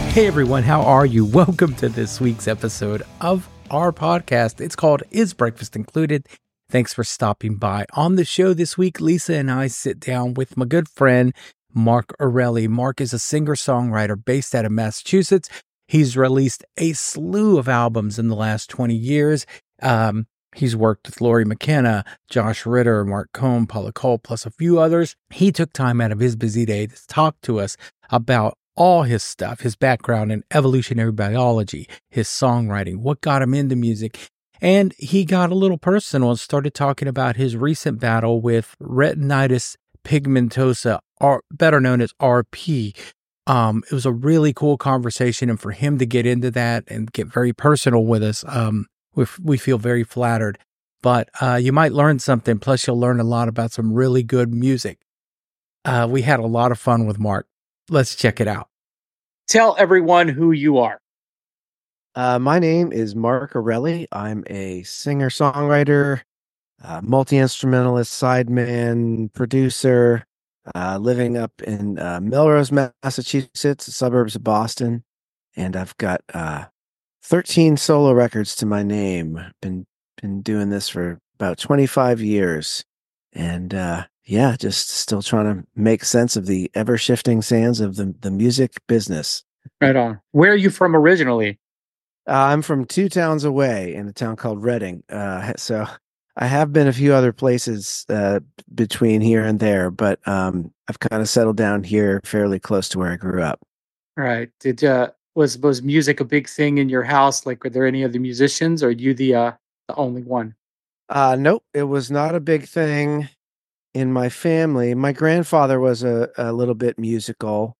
Hey everyone, how are you? Welcome to this week's episode of our podcast. It's called Is Breakfast Included? Thanks for stopping by. On the show this week, Lisa and I sit down with my good friend, Mark Orelli. Mark is a singer-songwriter based out of Massachusetts. He's released a slew of albums in the last 20 years. He's worked with Lori McKenna, Josh Ritter, Mark Cohn, Paula Cole, plus a few others. He took time out of his busy day to talk to us about all his stuff, his background in evolutionary biology, his songwriting, what got him into music. And he got a little personal and started talking about his recent battle with retinitis pigmentosa, or better known as RP. It was a really cool conversation, and for him to get into that and get very personal with us, we feel very flattered. But you might learn something, plus you'll learn a lot about some really good music. We had a lot of fun with Mark. Let's check it out. Tell everyone who you are. My name is Mark Orelli. I'm a singer-songwriter, multi-instrumentalist, sideman, producer, living up in Melrose, Massachusetts, suburbs of Boston. And I've got 13 solo records to my name. Been doing this for about 25 years. And just still trying to make sense of the ever-shifting sands of the music business. Right on. Where are you from originally? I'm from 2 towns away in a town called Reading. So I have been a few other places between here and there, but I've kind of settled down here fairly close to where I grew up. Right. Was music a big thing in your house? Like, were there any other musicians, or are you the only one? Nope, it was not a big thing in my family. My grandfather was a little bit musical,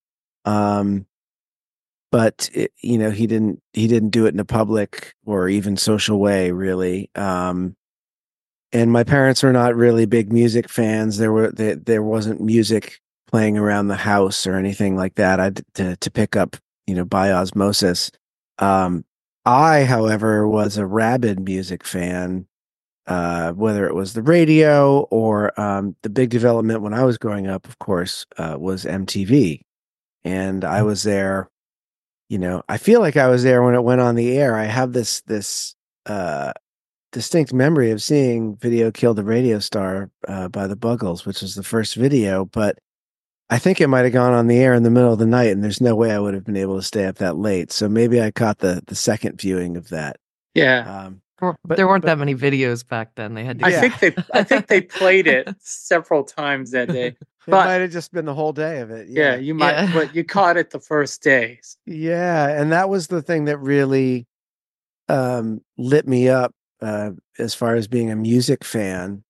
but he didn't do it in a public or even social way, really. And my parents were not really big music fans. There wasn't music playing around the house or anything like that. To pick up, by osmosis. I, however, was a rabid music fan. Whether it was the radio or the big development when I was growing up, of course, was MTV. And I was there, I feel like I was there when it went on the air. I have this distinct memory of seeing Video Killed the Radio Star by the Buggles, which was the first video, but I think it might have gone on the air in the middle of the night, and there's no way I would have been able to stay up that late. So maybe I caught the second viewing of that. Yeah. But there weren't that many videos back then. They had to. I think they played it several times that day. It might have just been the whole day of it. Yeah, you might, but you caught it the first day. Yeah, and that was the thing that really lit me up as far as being a music fan.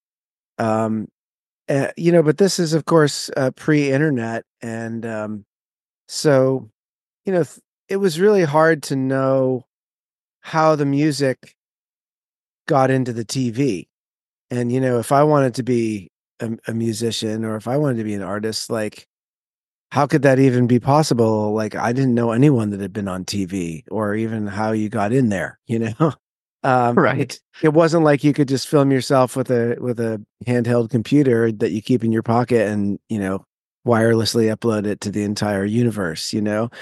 But this is, of course, pre-internet, and so it was really hard to know how the music got into the TV. And, if I wanted to be a musician, or if I wanted to be an artist, like, how could that even be possible? Like, I didn't know anyone that had been on TV, or even how you got in there, Right. It wasn't like you could just film yourself with a handheld computer that you keep in your pocket and, wirelessly upload it to the entire universe,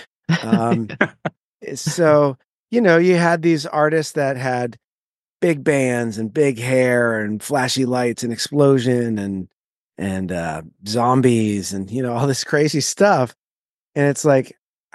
So, you had these artists that had big bands and big hair and flashy lights and explosion and zombies and, all this crazy stuff. And it's like,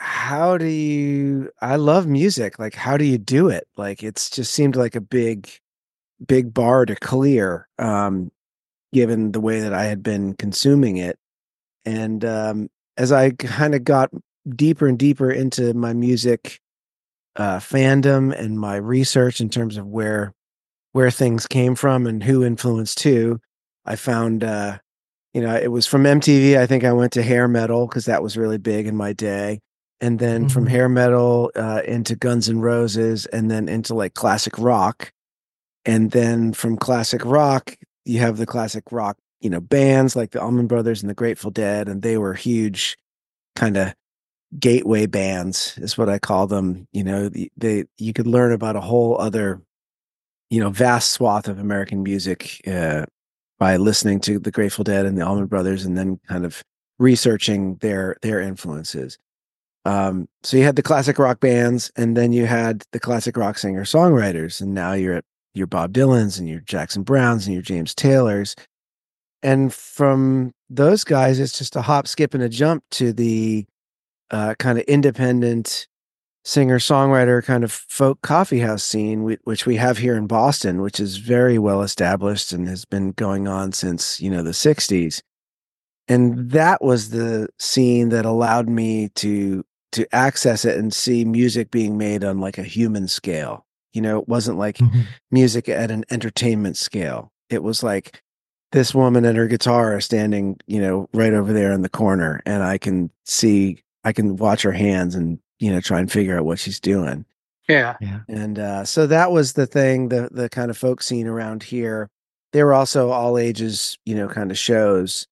I love music. Like, how do you do it? Like, it's just seemed like a big bar to clear, given the way that I had been consuming it. And as I kind of got deeper and deeper into my music fandom and my research in terms of where things came from and who influenced who, I found, it was from MTV. I think I went to hair metal because that was really big in my day. And then from hair metal into Guns N' Roses, and then into like classic rock. And then from classic rock, you have the classic rock, bands like the Allman Brothers and the Grateful Dead. And they were huge kind of gateway bands is what I call them. You could learn about a whole other, vast swath of American music by listening to the Grateful Dead and the Allman Brothers, and then kind of researching their influences. So you had the classic rock bands, and then you had the classic rock singer songwriters, and now you're at your Bob Dylans and your Jackson Browns and your James Taylors. And from those guys, it's just a hop, skip, and a jump to the kind of independent singer songwriter kind of folk coffeehouse scene, which we have here in Boston, which is very well established and has been going on since the 60s. And that was the scene that allowed me to access it and see music being made on like a human scale. It wasn't like music at an entertainment scale. It was like this woman and her guitar are standing, right over there in the corner, and I can watch her hands and, try and figure out what she's doing. Yeah. And so that was the thing, the kind of folk scene around here. They were also all ages, kind of shows,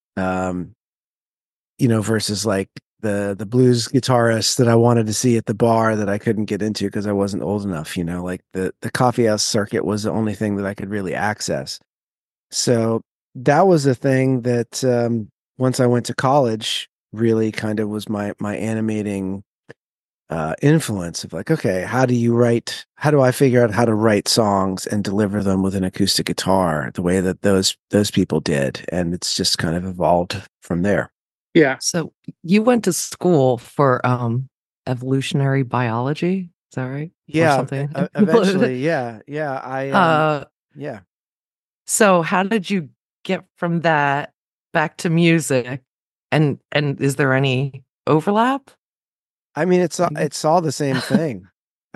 versus like the blues guitarists that I wanted to see at the bar that I couldn't get into because I wasn't old enough, like the coffee house circuit was the only thing that I could really access. So that was a thing that once I went to college really kind of was my animating influence of like, okay, how do I figure out how to write songs and deliver them with an acoustic guitar the way that those people did? And it's just kind of evolved from there. Yeah. So you went to school for evolutionary biology, is that right? Yeah. Or something? Eventually, yeah. Yeah. So how did you get from that back to music? And is there any overlap? I mean, it's all the same thing.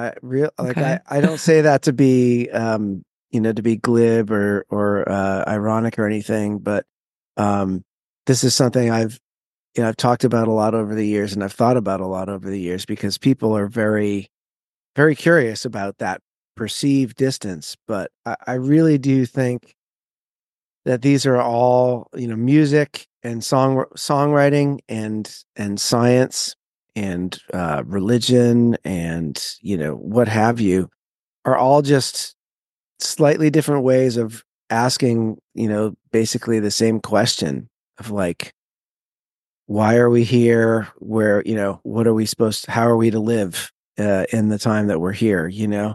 I don't say that to be to be glib or ironic or anything, but this is something I've talked about a lot over the years, and I've thought about a lot over the years because people are very, very curious about that perceived distance. But I really do think that these are all, music and songwriting and science and religion and what have you, are all just slightly different ways of asking basically the same question of like, why are we here? Where what are we how are we to live in the time that we're here?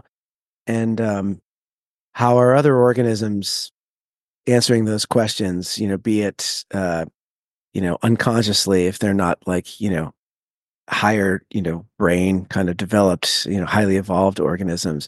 And how are other organisms answering those questions? Be it unconsciously, if they're not like higher, brain kind of developed, highly evolved organisms.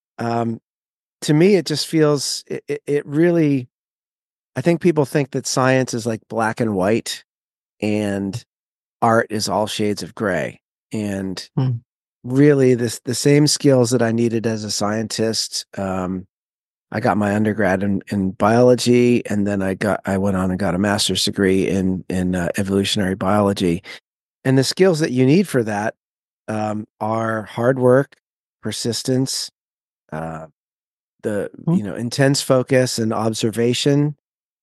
To me, it just feels, it really, I think people think that science is like black and white and art is all shades of gray. And really the same skills that I needed as a scientist, I got my undergrad in biology, and then I went on and got a master's degree in evolutionary biology. And the skills that you need for that are hard work, persistence, the intense focus and observation,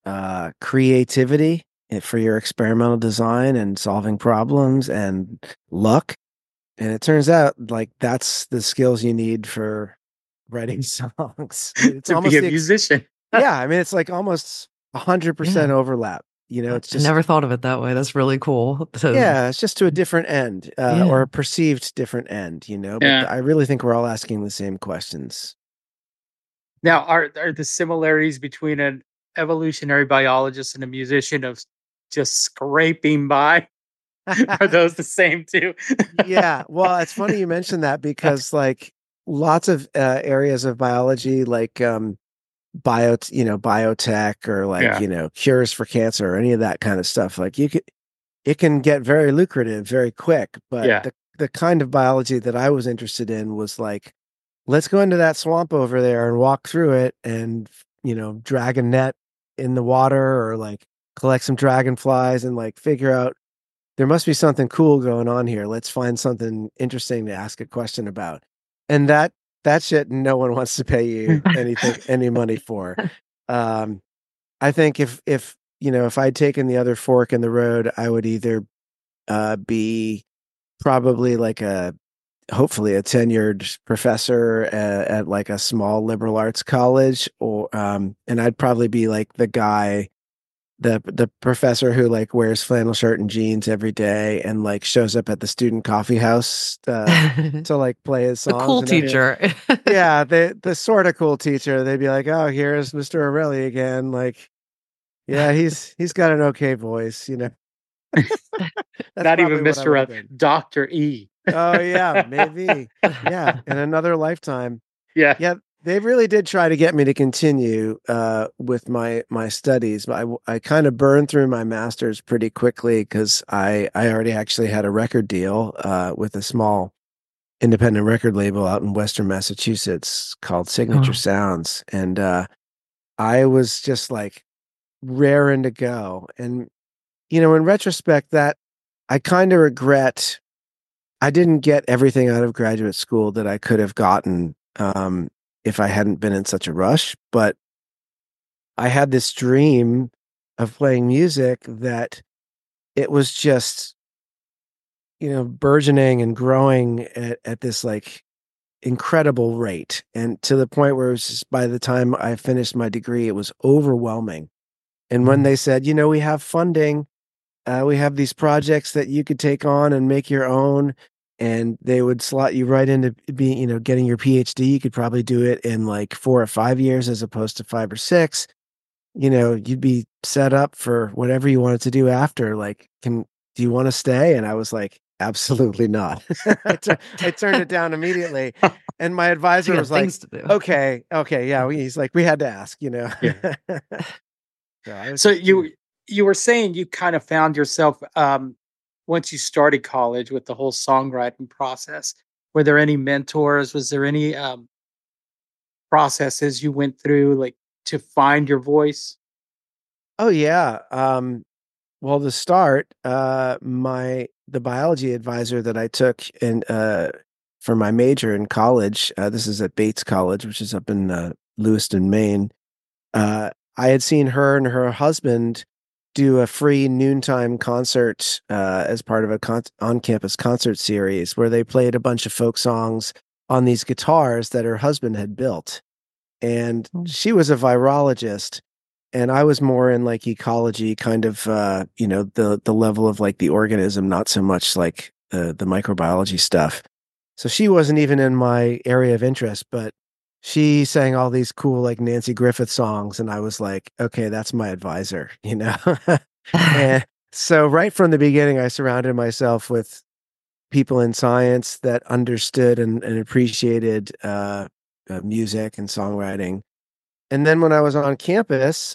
creativity for your experimental design and solving problems, and luck. And it turns out like that's the skills you need for writing songs. It's to almost be a musician. Yeah, I mean it's like almost 100% overlap. It's just, I never thought of it that way. That's really cool. Yeah, it's just to a different end, or a perceived different end, But I really think we're all asking the same questions. Now, are the similarities between an evolutionary biologist and a musician of just scraping by? Are those the same too? Yeah, well, it's funny you mentioned that because like lots of areas of biology, like biotech or like cures for cancer or any of that kind of stuff, like it can get very lucrative very quick. But the kind of biology that I was interested in was like, let's go into that swamp over there and walk through it and drag a net in the water or like collect some dragonflies and like figure out there must be something cool going on here. Let's find something interesting to ask a question about. And that shit no one wants to pay you any money for. I think if I'd taken the other fork in the road, I would either be probably like hopefully a tenured professor at like a small liberal arts college, or and I'd probably be like the guy the professor who like wears flannel shirt and jeans every day and like shows up at the student coffee house to like play his The songs. cool and teacher. yeah, the sort of cool teacher. They'd be like, "Oh, here's Mr. Orelli again." Like, yeah, he's got an okay voice, you know. That's Not even probably what I Mr. would have been. Dr. E. Oh yeah, maybe. Yeah, in another lifetime. Yeah. Yeah, they really did try to get me to continue with my studies, but I kind of burned through my master's pretty quickly because I already actually had a record deal with a small independent record label out in Western Massachusetts called Signature Oh. Sounds, and I was just like raring to go. And you know, in retrospect, that I kind of regret I didn't get everything out of graduate school that I could have gotten if I hadn't been in such a rush. But I had this dream of playing music that it was just, you know, burgeoning and growing at this like incredible rate. And to the point where it was just by the time I finished my degree, it was overwhelming. And when they said, you know, we have funding, we have these projects that you could take on and make your own, and they would slot you right into being, you know, getting your PhD. You could probably do it in like 4 or 5 years as opposed to 5 or 6. You know, you'd be set up for whatever you wanted to do after. Like, do you want to stay? And I was like, absolutely not. I turned it down immediately. And my advisor You got was like, things to do. okay, yeah. He's like, we had to ask, you know. Yeah. So you were saying you kind of found yourself once you started college with the whole songwriting process. Were there any mentors? Was there any processes you went through like to find your voice? Oh yeah. Well, to start, the biology advisor that I took in for my major in college, this is at Bates College, which is up in Lewiston, Maine. I had seen her and her husband do a free noontime concert as part of a on-campus concert series where they played a bunch of folk songs on these guitars that her husband had built. And she was a virologist, and I was more in like ecology, kind of, you know, the level of like the organism, not so much like the microbiology stuff. So she wasn't even in my area of interest, but she sang all these cool like Nancy Griffith songs, and I was like, okay, that's my advisor, you know. And so right from the beginning, I surrounded myself with people in science that understood and appreciated music and songwriting. And then when I was on campus,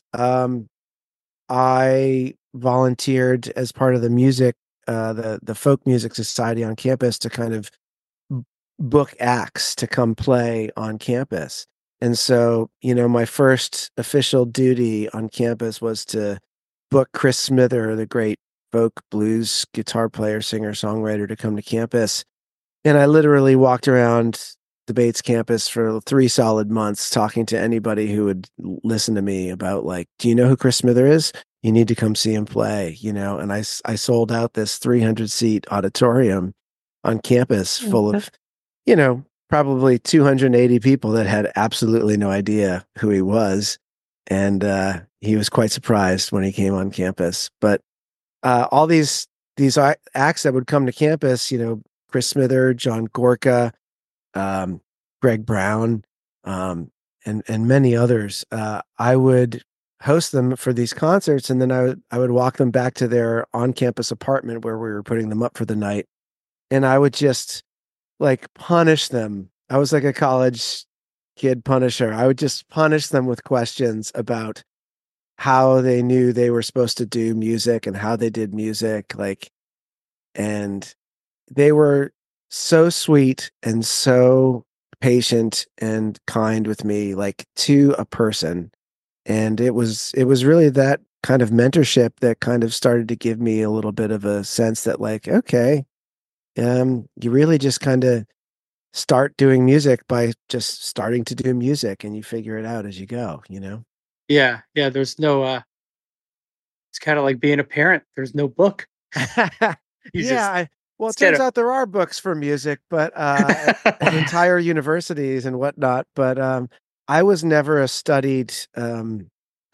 I volunteered as part of the music, the folk music society on campus to kind of book acts to come play on campus. And so, you know, my first official duty on campus was to book Chris Smither, the great folk blues guitar player, singer, songwriter, to come to campus. And I literally walked around the Bates campus for 3 solid months talking to anybody who would listen to me about like, do you know who Chris Smither is? You need to come see him play, you know? And I sold out this 300 seat auditorium on campus full of, you know, probably 280 people that had absolutely no idea who he was. And he was quite surprised when he came on campus. But all these acts that would come to campus, you know, Chris Smither, John Gorka, Greg Brown, and many others, I would host them for these concerts, and then I would walk them back to their on-campus apartment where we were putting them up for the night, and I would just like punish them. I was like a college kid punisher. I would just punish them with questions about how they knew they were supposed to do music and how they did music, like, and they were so sweet and so patient and kind with me, like to a person. And it was really that kind of mentorship that kind of started to give me a little bit of a sense that like, okay, you really just kind of start doing music by just starting to do music, and you figure it out as you go, you know? Yeah. There's no it's kind of like being a parent. There's no book. You just Well, it instead turns of out there are books for music, but at entire universities and whatnot. But I was never a studied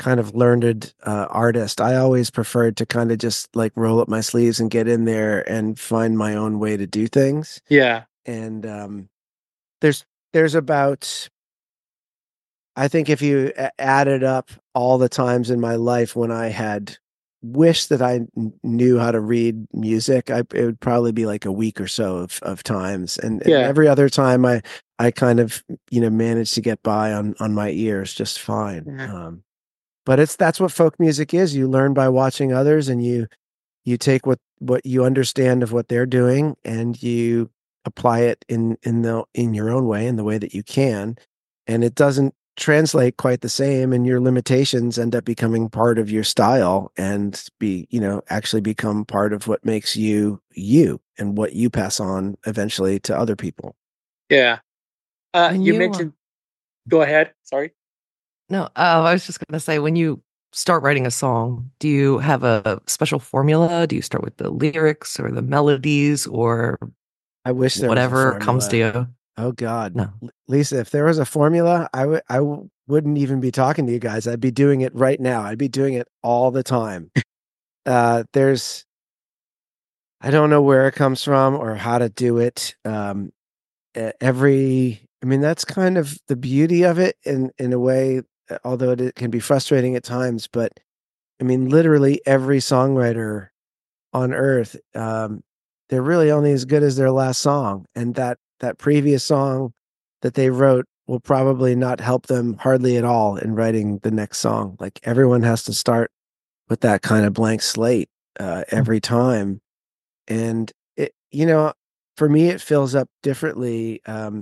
kind of learned artist. I always preferred to kind of just like roll up my sleeves and get in there and find my own way to do things. Yeah. And there's about, I think if you added up all the times in my life when I had wished that I knew how to read music, it would probably be like a week or so of times. And Yeah. every other time I kind of, managed to get by on my ears just fine. Mhm. But that's what folk music is. You learn by watching others, and you take what you understand of what they're doing, and you apply it in your own way, in the way that you can. And it doesn't translate quite the same, and your limitations end up becoming part of your style, and actually become part of what makes you you, and what you pass on eventually to other people. Yeah. When You you mentioned. Go ahead. Sorry. No, I was just going to say, when you start writing a song, do you have a special formula? Do you start with the lyrics or the melodies or I wish there was a whatever comes to formula. you? Oh God, No. Lisa, if there was a formula, wouldn't even be talking to you guys. I'd be doing it right now. I'd be doing it all the time. There's I don't know where it comes from or how to do it. I mean, that's kind of the beauty of it in a way, although it can be frustrating at times. But I mean, literally every songwriter on earth, they're really only as good as their last song, and that previous song that they wrote will probably not help them hardly at all in writing the next song. Like, everyone has to start with that kind of blank slate every time, and for me, it fills up differently.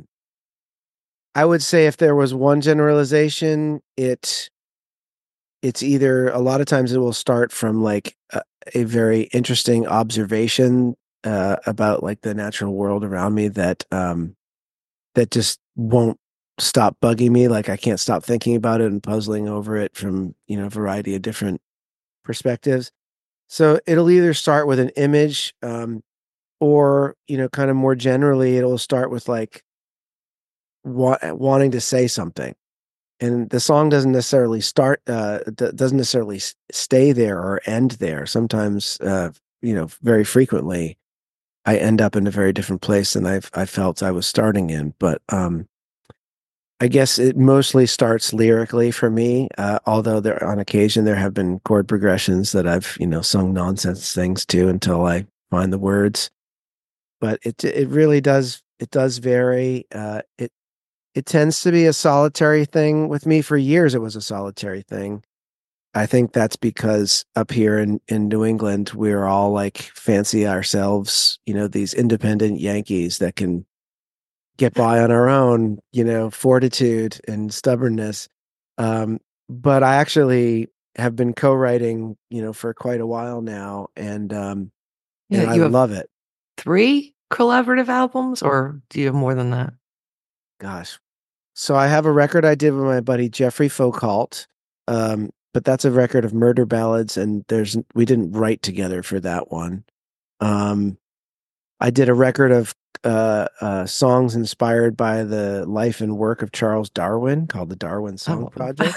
I would say if there was one generalization, it's either, a lot of times it will start from like a very interesting observation about like the natural world around me that just won't stop bugging me. Like, I can't stop thinking about it and puzzling over it from a variety of different perspectives. So it'll either start with an image, or kind of more generally, it'll start with like wanting to say something. And the song doesn't necessarily doesn't necessarily stay there or end there. Sometimes, very frequently, I end up in a very different place than I felt I was starting in. But I guess it mostly starts lyrically for me. Although on occasion there have been chord progressions that I've sung nonsense things to until I find the words. But it really does vary. It tends to be a solitary thing with me. For years, it was a solitary thing. I think that's because up here in New England, we're all like fancy ourselves, these independent Yankees that can get by on our own, fortitude and stubbornness. But I actually have been co-writing, for quite a while now, Yeah, and I you have love it. 3 collaborative albums, or do you have more than that? Gosh. So I have a record I did with my buddy Jeffrey Foucault, but that's a record of murder ballads, and we didn't write together for that one. I did a record of songs inspired by the life and work of Charles Darwin called the Darwin Song Project.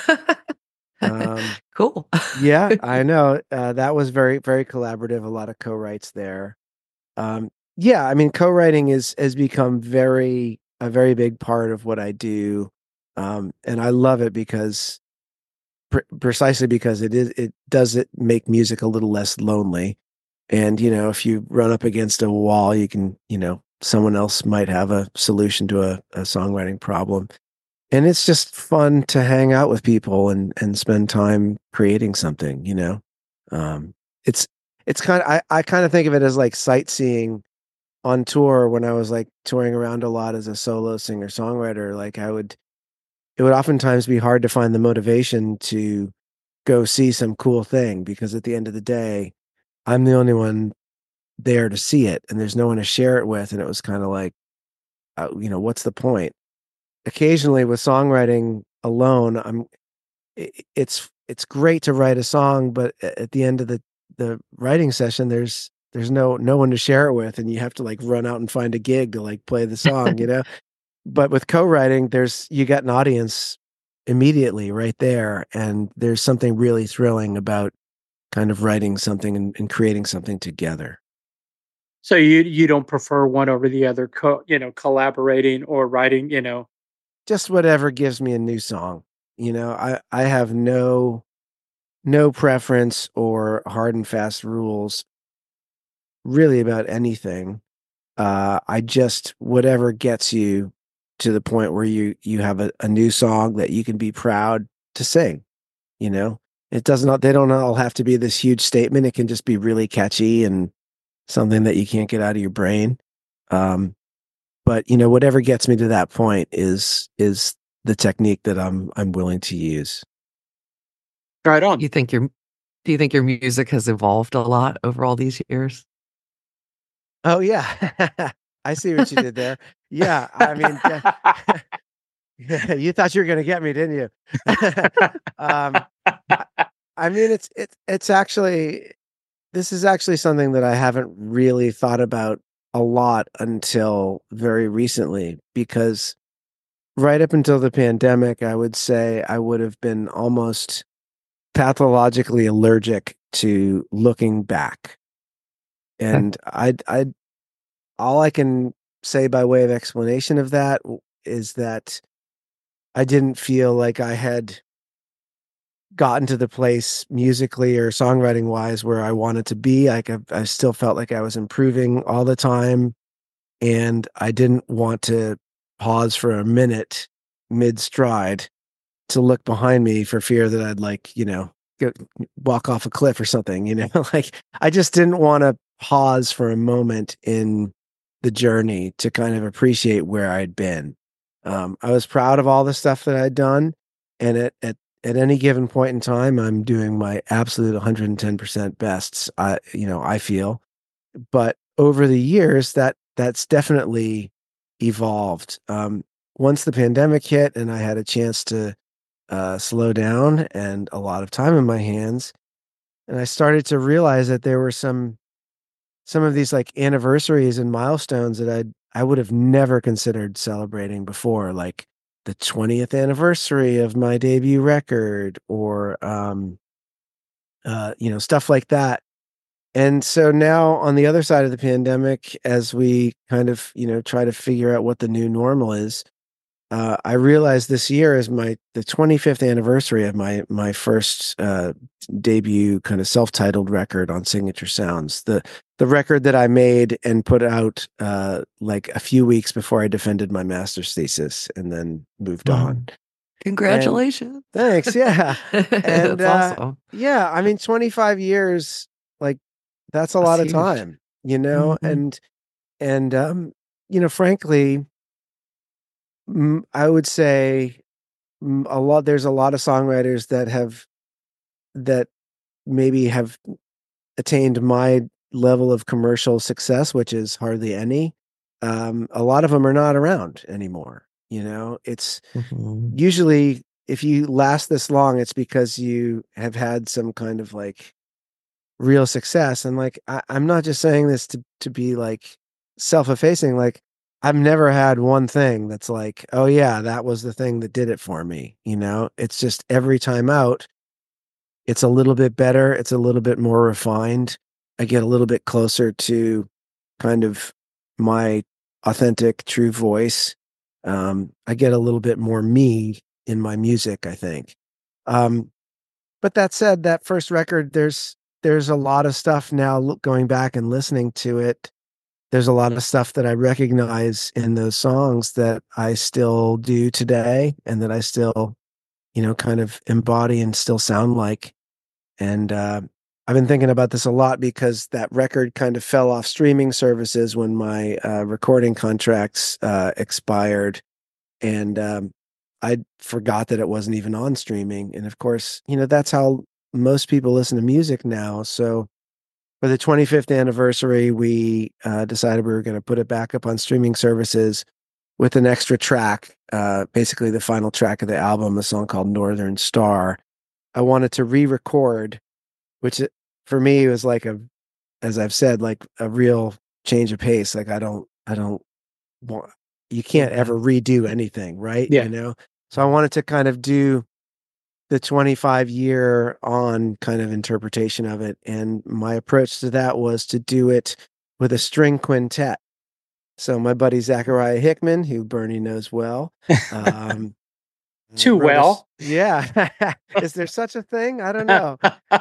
Cool. Yeah, I know. That was very, very collaborative. A lot of co-writes there. Yeah, I mean, co-writing has become a very big part of what I do, and I love it because precisely because it does make music a little less lonely. And if you run up against a wall, you can someone else might have a solution to a songwriting problem, and it's just fun to hang out with people and spend time creating something. Um, it's it's kind of I kind of think of it as like sightseeing on tour. When I was like touring around a lot as a solo singer songwriter, like it would oftentimes be hard to find the motivation to go see some cool thing, because at the end of the day, I'm the only one there to see it, and there's no one to share it with. And it was kind of like, what's the point? Occasionally with songwriting alone, it's great to write a song, but at the end of the writing session, there's no one to share it with, and you have to like run out and find a gig to like play the song. But with co-writing, you got an audience immediately right there. And there's something really thrilling about kind of writing something and creating something together. So you don't prefer one over the other, collaborating or writing, Just whatever gives me a new song. I have no preference or hard and fast rules really about anything. I just whatever gets you to the point where you have a new song that you can be proud to sing. It doesn't. They don't all have to be this huge statement. It can just be really catchy and something that you can't get out of your brain. But whatever gets me to that point is the technique that I'm willing to use. Right on. Do you think your music has evolved a lot over all these years? Oh yeah, I see what you did there. Yeah, I mean, you thought you were going to get me, didn't you? I mean, it's actually this is actually something that I haven't really thought about a lot until very recently, because right up until the pandemic, I would say I would have been almost pathologically allergic to looking back. And I all I can say by way of explanation of that is that I didn't feel like I had gotten to the place musically or songwriting wise where I wanted to be. Like I still felt like I was improving all the time, and I didn't want to pause for a minute mid stride to look behind me for fear that I'd walk off a cliff or something, like I just didn't want to pause for a moment in the journey to kind of appreciate where I'd been. I was proud of all the stuff that I'd done. And at any given point in time, I'm doing my absolute 110% best. I feel, but over the years that's definitely evolved. Once the pandemic hit and I had a chance to slow down and a lot of time in my hands, and I started to realize that there were some of these like anniversaries and milestones that I would have never considered celebrating before, like the 20th anniversary of my debut record, or stuff like that. And so now on the other side of the pandemic, as we kind of try to figure out what the new normal is, I realized this year is the 25th anniversary of my first debut kind of self-titled record on Signature Sounds. The record that I made and put out like a few weeks before I defended my master's thesis and then moved on. Congratulations. And thanks. Yeah. And That's awesome. yeah, I mean 25 years, like that's a lot of huge. time, Mhm. and frankly, I would say there's a lot of songwriters that maybe have attained my level of commercial success, which is hardly any. A lot of them are not around anymore. It's Mhm. usually, if you last this long, it's because you have had some kind of like real success. And like, I'm not just saying this to be like self-effacing. Like, I've never had one thing that's like, oh yeah, that was the thing that did it for me. It's just every time out, it's a little bit better. It's a little bit more refined. I get a little bit closer to kind of my authentic, true voice. I get a little bit more me in my music, I think. But that said, that first record, there's a lot of stuff now going back and listening to it. There's a lot of stuff that I recognize in those songs that I still do today and that I still, kind of embody and still sound like. And I've been thinking about this a lot because that record kind of fell off streaming services when my recording contracts expired. And I forgot that it wasn't even on streaming. And of course, that's how most people listen to music now. So for the 25th anniversary, we decided we were going to put it back up on streaming services with an extra track, basically the final track of the album, a song called Northern Star. I wanted to re-record, which for me was like as I've said, like a real change of pace. Like I don't want, you can't ever redo anything, right? Yeah. So I wanted to kind of do the 25-year on kind of interpretation of it. And my approach to that was to do it with a string quintet. So my buddy Zachariah Hickman, who Bernie knows well, Too wrote well. yeah. Is there such a thing? I don't know.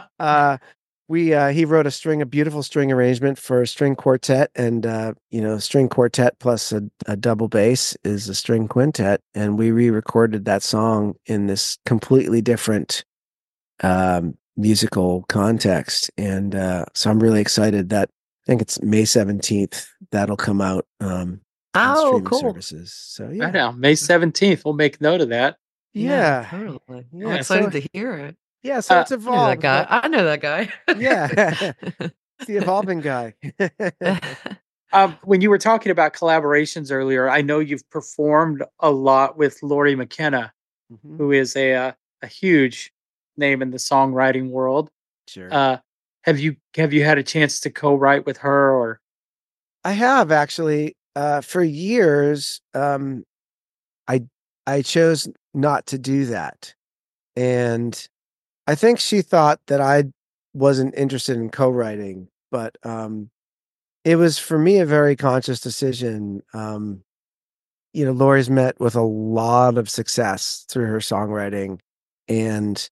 He wrote a beautiful string arrangement for a string quartet, and string quartet plus a double bass is a string quintet, and we re-recorded that song in this completely different musical context, and so I'm really excited that I think it's May 17th that'll come out on streaming cool. services. So I yeah, know. May 17th. We'll make note of that. yeah, Totally. I'm yeah. excited So to hear it. yeah, so it's I know that evolved, guy. but I know that guy. yeah, it's the evolving guy. When you were talking about collaborations earlier, I know you've performed a lot with Lori McKenna, Mhm. who is a huge name in the songwriting world. Sure. Have you had a chance to co-write with her, or I have actually for years. I I chose not to do that, and I think she thought that I wasn't interested in co-writing, but it was for me a very conscious decision. Lori's met with a lot of success through her songwriting, and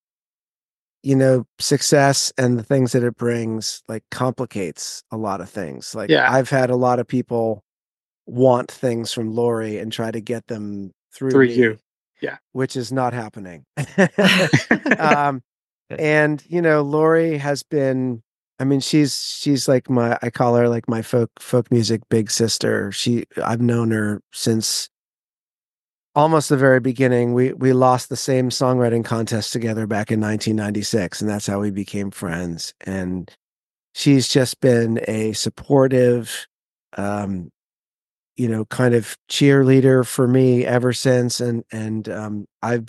success and the things that it brings like complicates a lot of things. Like yeah, I've had a lot of people want things from Lori and try to get them through through me, you? Yeah. which is not happening. um, and Lori has been. I mean, she's like I call her like my folk music big sister. I've known her since almost the very beginning. We lost the same songwriting contest together back in 1996, and that's how we became friends. And she's just been a supportive, um, kind of cheerleader for me ever since. And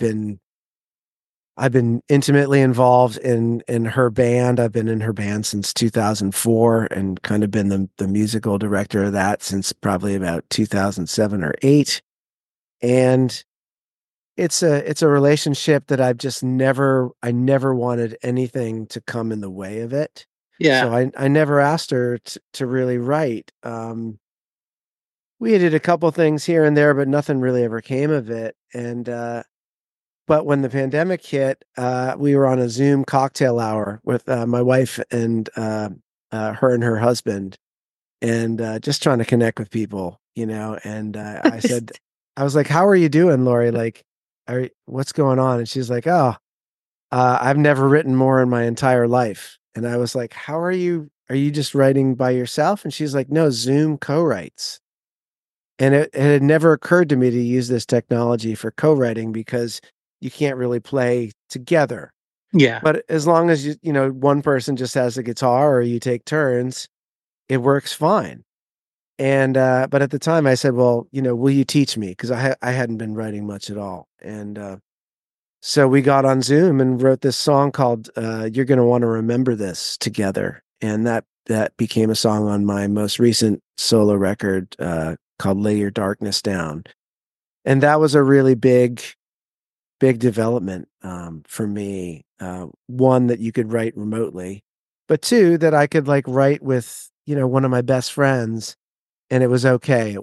I've been intimately involved in her band. I've been in her band since 2004, and kind of been the musical director of that since probably about 2007 or 8. And it's a relationship that I never wanted anything to come in the way of it. Yeah. So I never asked her to really write. We did a couple things here and there, but nothing really ever came of it. And but when the pandemic hit, we were on a Zoom cocktail hour with my wife and her and her husband, and just trying to connect with people, And I was like, "How are you doing, Lori? Like, what's going on?" And she's like, "Oh, I've never written more in my entire life." And I was like, "How are you? Are you just writing by yourself?" And she's like, "No, Zoom co-writes." And it had never occurred to me to use this technology for co-writing because you can't really play together. Yeah. But as long as one person just has a guitar or you take turns, it works fine. And but at the time I said, "Well, will you teach me?" Because I hadn't been writing much at all. And so we got on Zoom and wrote this song called "You're Gonna Want to Remember This" together, and that became a song on my most recent solo record called "Lay Your Darkness Down." And that was a really big development for me. One, that you could write remotely, but two, that I could like write with one of my best friends, and it was okay.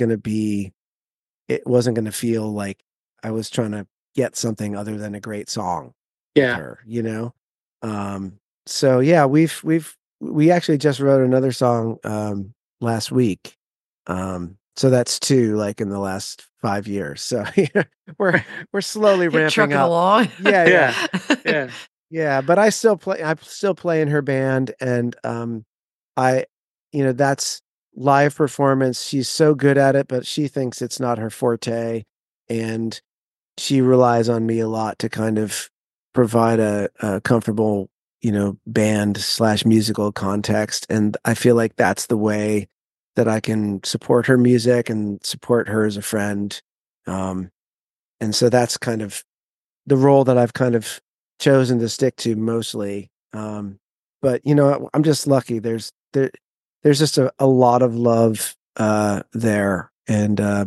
It wasn't going to feel like I was trying to get something other than a great song with Yeah. her. So yeah, we actually just wrote another song last week. So that's two like in the last 5 years. So we're slowly ramping Trucking up. along. Yeah. Yeah. Yeah, but I'm still play in her band, and I that's live performance. She's so good at it, but she thinks it's not her forte, and she relies on me a lot to kind of provide a comfortable, band slash musical context. And I feel like that's the way that I can support her music and support her as a friend. And so that's kind of the role that I've kind of chosen to stick to mostly. But I'm just lucky. There's just a lot of love there, and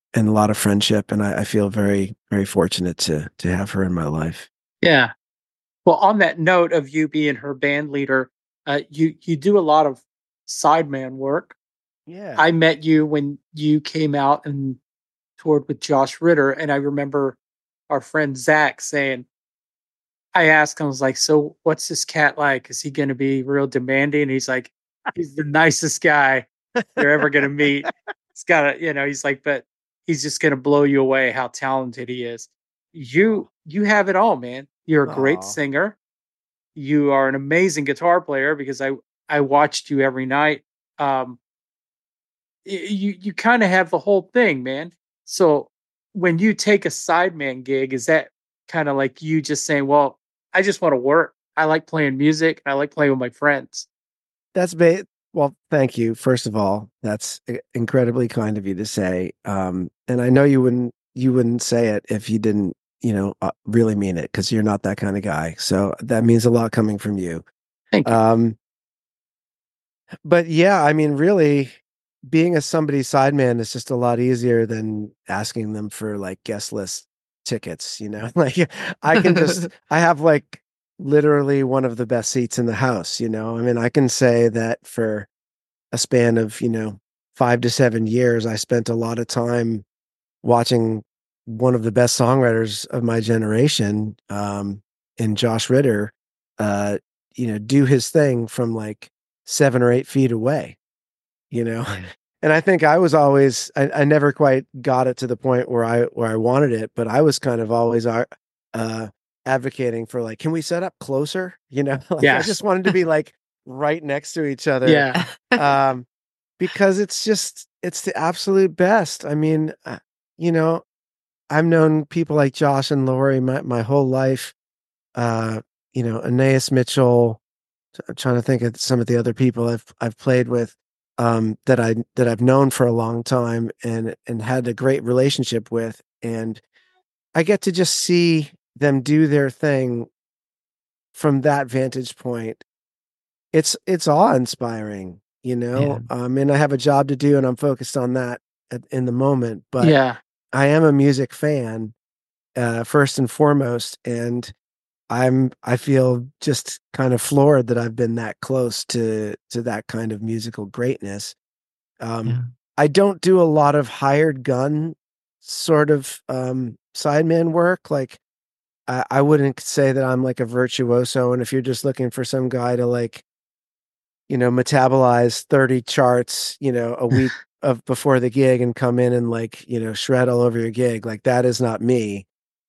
and a lot of friendship. And I feel very, very fortunate to have her in my life. Yeah. Well, on that note of you being her band leader, you do a lot of sideman work. Yeah. I met you when you came out and toured with Josh Ritter, and I remember our friend Zach saying, I asked him, I was like, "So, what's this cat like? Is he going to be real demanding?" And he's like, "He's the nicest guy you're ever going to meet. He's got a, he's like, but he's just going to blow you away how talented he is. You have it all, man. You're a great Aw. singer. You are an amazing guitar player because I watched you every night. Um, you kind of have the whole thing, man. So when you take a sideman gig, is that kind of like you just saying, "Well, I just want to work. I like playing music. I like playing with my friends." That's well, thank you. First of all, that's incredibly kind of you to say. And I know you wouldn't say it if you didn't, really mean it, because you're not that kind of guy. So that means a lot coming from you. Thank you. But yeah, I mean, really, being a somebody's sideman is just a lot easier than asking them for like guest list tickets, Like I have like literally one of the best seats in the house, I mean, I can say that for a span of, 5 to 7 years, I spent a lot of time watching one of the best songwriters of my generation, in Josh Ritter, uh, do his thing from like 7 or 8 feet away, you know? Yeah. And I think I was always, I never quite got it to the point where I wanted it, but I was kind of always, advocating for like, can we set up closer? Like I Yes. just wanted to be like right next to each other. Yeah. Because it's the absolute best. I mean, I've known people like Josh and Lori my whole life. Anais Mitchell. I'm trying to think of some of the other people I've played with, that I've known for a long time and had a great relationship with, and I get to just see them do their thing from that vantage point. It's awe-inspiring, Yeah. and I have a job to do, and I'm focused on that in the moment, but Yeah. I am a music fan, first and foremost, and I feel just kind of floored that I've been that close to that kind of musical greatness. Yeah. I don't do a lot of hired gun sort of, sideman work. Like I wouldn't say that I'm like a virtuoso. And if you're just looking for some guy to like, metabolize 30 charts, a week of before the gig and come in and like, shred all over your gig, like that is not me.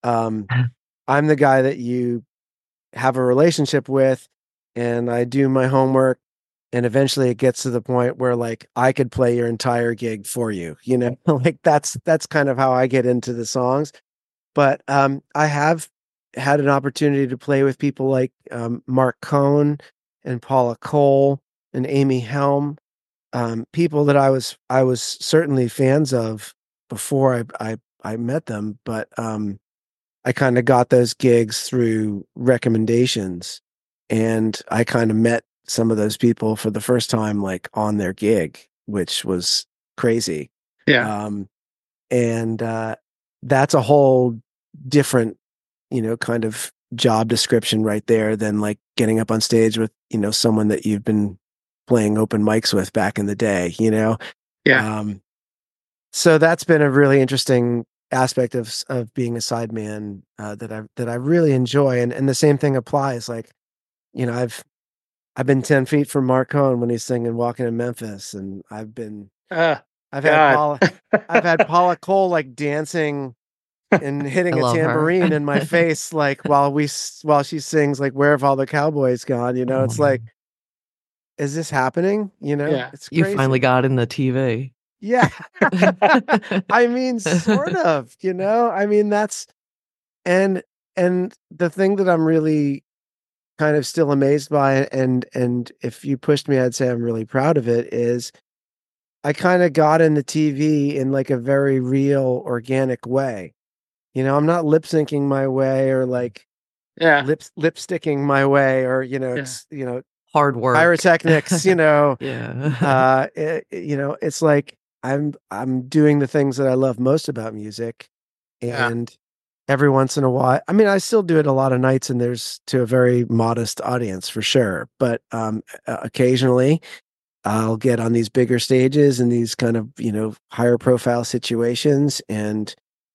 I'm the guy that you have a relationship with, and I do my homework, and eventually it gets to the point where like I could play your entire gig for you, like that's kind of how I get into the songs. But I have had an opportunity to play with people like, Mark Cohn and Paula Cole and Amy Helm, people that I was certainly fans of before I met them, but I kind of got those gigs through recommendations, and I kind of met some of those people for the first time, like on their gig, which was crazy. Yeah. And that's a whole different, kind of job description right there than like getting up on stage with, someone that you've been playing open mics with back in the day. Yeah. So that's been a really interesting aspect of being a sideman, that I really enjoy, and the same thing applies. Like, I've been 10 feet from Mark Cohn when he's singing "Walking in Memphis," and I've God. had Paula Cole like dancing and I hitting a love her. tambourine in my face, like while she sings like "Where Have All the Cowboys Gone?" Oh It's my like, God. is this happening? Yeah. It's You finally crazy. got in the TV. Yeah. I mean, sort of, I mean, that's, and the thing that I'm really kind of still amazed by, and if you pushed me, I'd say I'm really proud of it, is I kind of got in the TV in like a very real, organic way. I'm not lip syncing my way or like Yeah. lipsticking my way, or Yeah. Hard work. pyrotechnics, Yeah. it's like I'm doing the things that I love most about music, Yeah. and every once in a while, I mean, I still do it a lot of nights, and there's to a very modest audience for sure. But occasionally, I'll get on these bigger stages and these kind of higher profile situations, and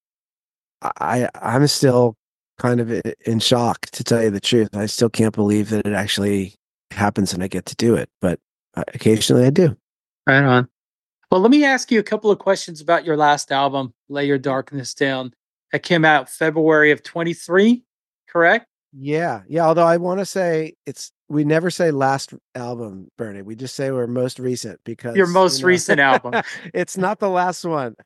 I'm still kind of in shock, to tell you the truth. I still can't believe that it actually happens and I get to do it, but occasionally I do. Right on. Well, let me ask you a couple of questions about your last album, Lay Your Darkness Down. That came out February of 23, correct? Yeah. Yeah. Although I want to say we never say last album, Bernie. We just say we're most recent because, Your most recent album. It's not the last one.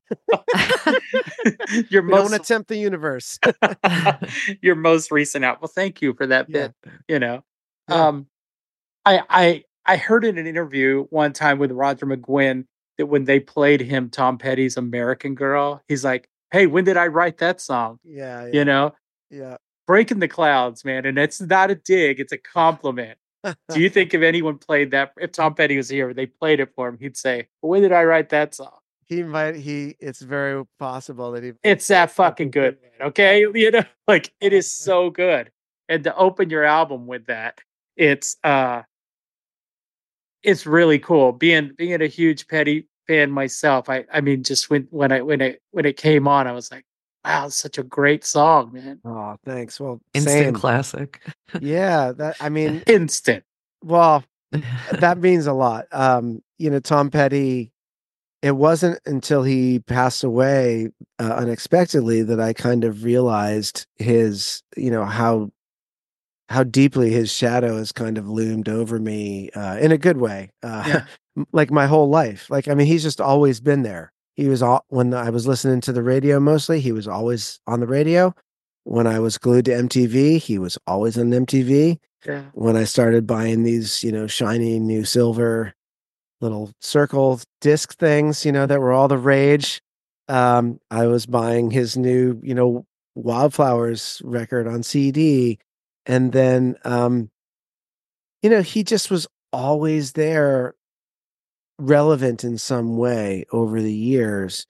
Your We don't most attempt the universe. your most recent album. Well, thank you for that Yeah. bit. You know, Yeah. I heard in an interview one time with Roger McGuinn that when they played him Tom Petty's American Girl, he's like, "Hey, when did I write that song?" Yeah. You Yeah. know, Yeah. Breaking the Clouds, man, and it's not a dig; it's a compliment. Do you think if anyone played that, if Tom Petty was here, they played it for him, he'd say, "When did I write that song?" It's very possible that he, It's that fucking good, man. Okay, like it is so good, and to open your album with that, it's it's really cool. Being a huge Petty fan myself, I mean, just when it came on, I was like, wow, it's such a great song, man. oh, thanks. Well, Instant same. classic. Yeah. I mean, Instant. well, that means a lot. Tom Petty, it wasn't until he passed away unexpectedly that I kind of realized his, how deeply his shadow has kind of loomed over me in a good way, Yeah. like my whole life. Like, I mean, he's just always been there. He was all when I was listening to the radio mostly, he was always on the radio. When I was glued to MTV, he was always on MTV. Yeah. When I started buying these, shiny new silver little circle disc things, that were all the rage. I was buying his new, Wildflowers record on CD. And then, he just was always there, relevant in some way over the years.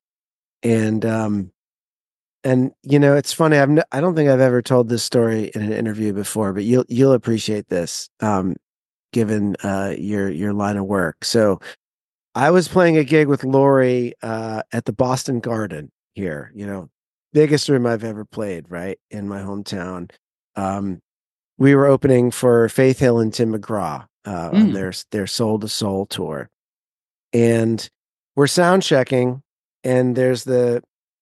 And it's funny. I don't think I've ever told this story in an interview before, but you'll appreciate this, given your line of work. So I was playing a gig with Lori at the Boston Garden here, biggest room I've ever played, right, in my hometown. We were opening for Faith Hill and Tim McGraw on their Soul to Soul tour. And we're sound checking, and there's the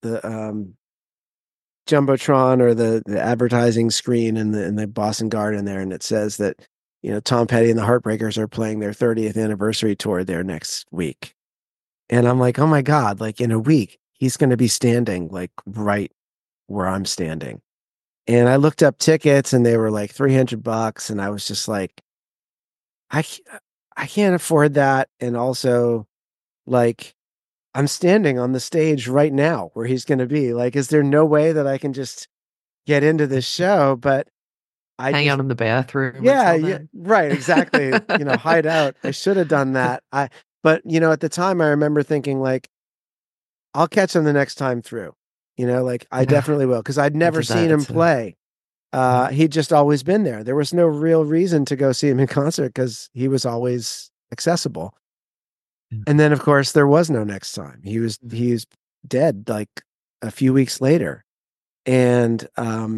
Jumbotron, or the advertising screen in the Boston Garden there, and it says that Tom Petty and the Heartbreakers are playing their 30th anniversary tour there next week. And I'm like, oh my God, like in a week, he's going to be standing like right where I'm standing. And I looked up tickets and they were like $300. And I was just like, I can't afford that. And also, like, I'm standing on the stage right now where he's going to be. Like, is there no way that I can just get into this show? But Hang out in the bathroom. Yeah, right, exactly. Hide out. I should have done that. But at the time, I remember thinking, like, I'll catch him the next time through. Like, I definitely will, because I'd never seen him play. He'd just always been there. There was no real reason to go see him in concert because he was always accessible. And then, of course, there was no next time. He was dead like a few weeks later, and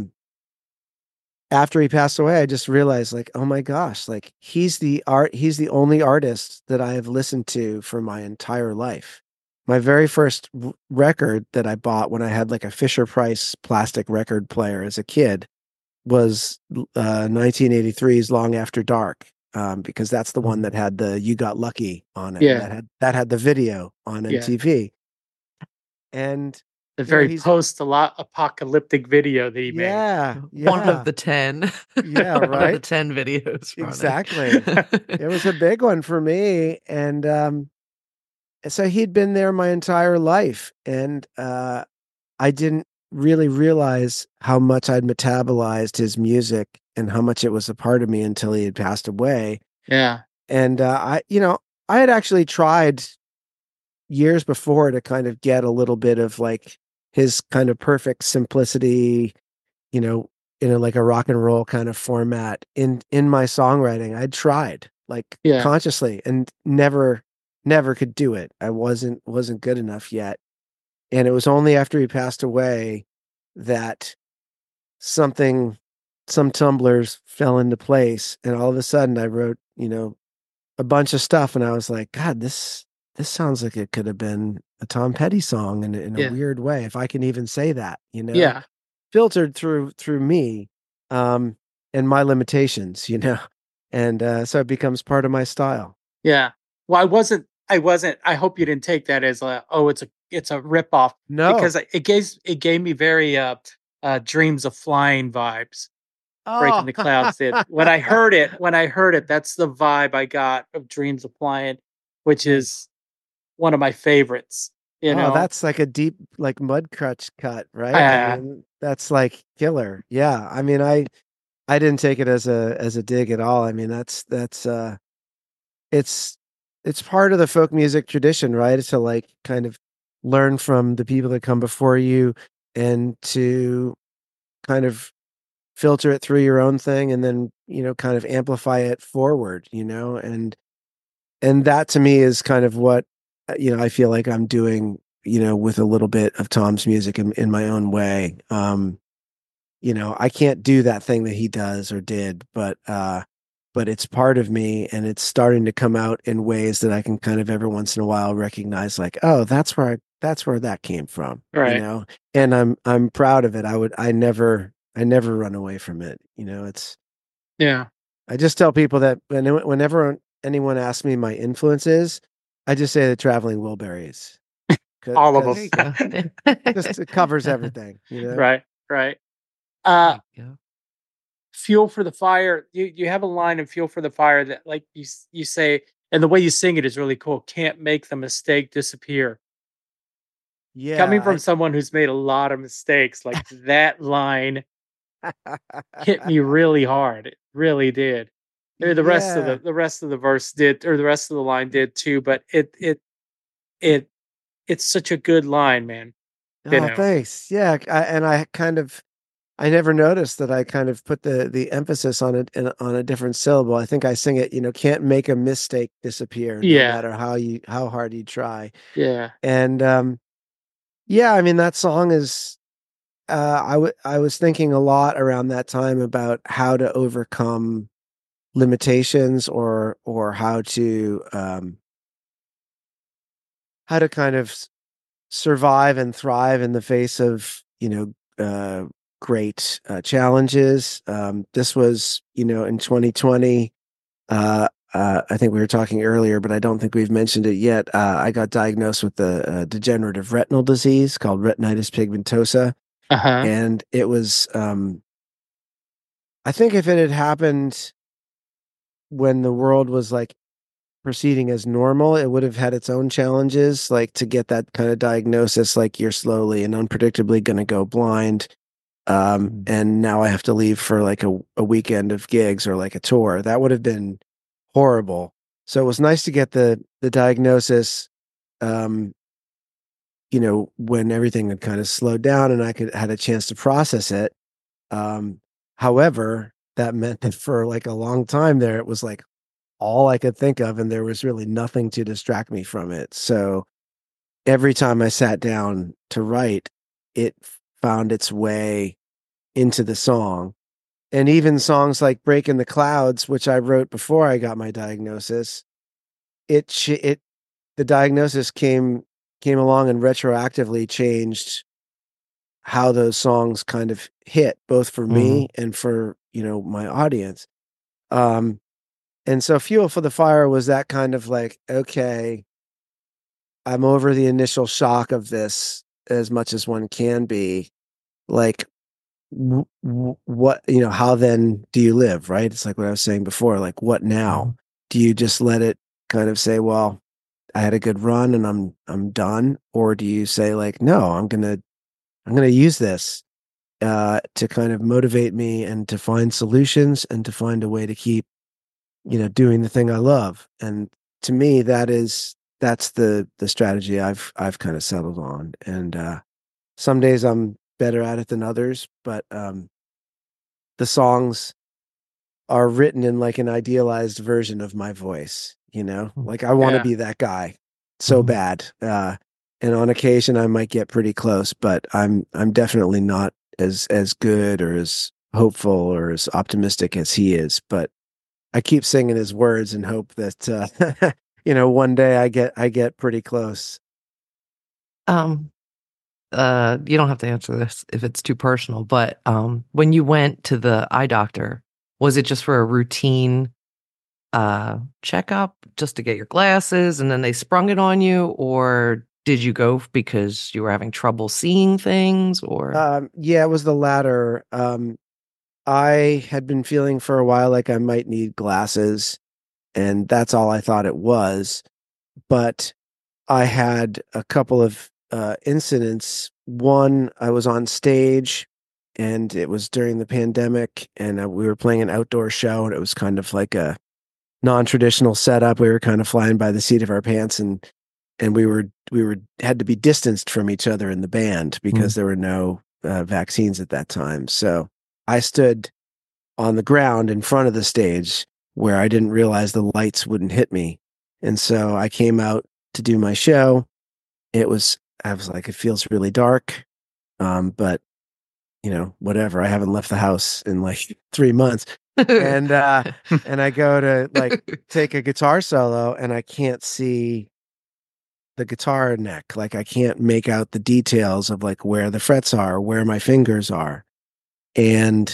after he passed away, I just realized, like, oh my gosh, like he's the only artist that I have listened to for my entire life. My very first record that I bought when I had like a Fisher-Price plastic record player as a kid was 1983's Long After Dark, because that's the one that had the You Got Lucky on it. Yeah. That had the video on MTV. And the very post-apocalyptic video that he made. Yeah. One of the 10. Yeah, One right. of the 10 videos. Exactly. It was a big one for me. And so he'd been there my entire life. And I didn't really realize how much I'd metabolized his music and how much it was a part of me until he had passed away. Yeah. And I had actually tried years before to kind of get a little bit of like his kind of perfect simplicity, you know, in like a rock and roll kind of format in my songwriting. I tried like Yeah. consciously and never could do it. I wasn't good enough yet. And it was only after he passed away that some tumblers fell into place, and all of a sudden I wrote, a bunch of stuff, and I was like, God, this sounds like it could have been a Tom Petty song in a Yeah. weird way, if I can even say that, Yeah. filtered through me, and my limitations, and so it becomes part of my style. Yeah. Well, I wasn't, I hope you didn't take that as it's a rip off, No. because it gave me very, Dreams of Flying vibes. Breaking the Clouds did. When I heard it, that's the vibe I got of Dreams of Flying, which is one of my favorites, That's like a deep, like Mudcrutch cut, right? Uh, I mean, that's like killer. Yeah. I mean, I didn't take it as a dig at all. I mean, it's it's part of the folk music tradition, right? To like kind of learn from the people that come before you and to kind of filter it through your own thing and then, kind of amplify it forward, and that to me is kind of what, I feel like I'm doing, with a little bit of Tom's music in my own way. I can't do that thing that he does or did, but it's part of me, and it's starting to come out in ways that I can kind of every once in a while recognize, like, oh, that's where that came from, right. and I'm proud of it. I never run away from it. Yeah. I just tell people that whenever anyone asks me my influences, I just say the Traveling Wilburys. All of There you them. go. Just it covers everything, Right. Right. There you go. Fuel for the Fire. You have a line in Fuel for the Fire that, like, you say, and the way you sing it is really cool. Can't make the mistake disappear. Coming from Yeah. someone who's made a lot of mistakes, like, that line hit me really hard. It really did. The rest of Yeah. the rest of the verse did, or the rest of the line did too. But it it's such a good line, man. Oh, thanks. Yeah, I never noticed that I kind of put the emphasis on it on a different syllable. I think I sing it, can't make a mistake disappear no Yeah. matter how hard you try. Yeah. And yeah, I mean that song is I was thinking a lot around that time about how to overcome limitations or how to kind of survive and thrive in the face of, great challenges. This was, in 2020. I think we were talking earlier, but I don't think we've mentioned it yet. I got diagnosed with a degenerative retinal disease called retinitis pigmentosa, Uh-huh. and it was. I think if it had happened when the world was like proceeding as normal, it would have had its own challenges. Like to get that kind of diagnosis, like you're slowly and unpredictably going to go blind. And now I have to leave for like a weekend of gigs or like a tour. That would have been horrible. So it was nice to get the diagnosis, when everything had kind of slowed down and I had a chance to process it. However, that meant that for like a long time there, it was like all I could think of, and there was really nothing to distract me from it. So every time I sat down to write, it found its way into the song. And even songs like Breaking the Clouds, which I wrote before I got my diagnosis, the diagnosis came along and retroactively changed how those songs kind of hit, both for me and for, my audience. And so Fuel for the Fire was that kind of like, okay, I'm over the initial shock of this as much as one can be. Like, what, how then do you live, right? It's like what I was saying before, like, what now? Do you just let it kind of say, well, I had a good run and I'm done? Or do you say like, no, I'm going to use this to kind of motivate me and to find solutions and to find a way to keep, doing the thing I love. And to me, that is that's the strategy I've kind of settled on. And some days I'm better at it than others, but the songs are written in like an idealized version of my voice, like I want to Yeah. be that guy so bad. And on occasion I might get pretty close, but I'm definitely not as good or as hopeful or as optimistic as he is. But I keep singing his words and hope that one day I get pretty close. You don't have to answer this if it's too personal, but when you went to the eye doctor, was it just for a routine checkup just to get your glasses and then they sprung it on you, or did you go because you were having trouble seeing things? Or Yeah, it was the latter. I had been feeling for a while like I might need glasses, and that's all I thought it was. But I had a couple of incidents. One, I was on stage, and it was during the pandemic, and we were playing an outdoor show, and it was kind of like a non-traditional setup. We were kind of flying by the seat of our pants, and we had to be distanced from each other in the band because there were no vaccines at that time. So I stood on the ground in front of the stage where I didn't realize the lights wouldn't hit me. And so I came out to do my show. I was like, it feels really dark. But whatever. I haven't left the house in like 3 months. And I go to like take a guitar solo and I can't see the guitar neck. Like I can't make out the details of like where the frets are, where my fingers are. And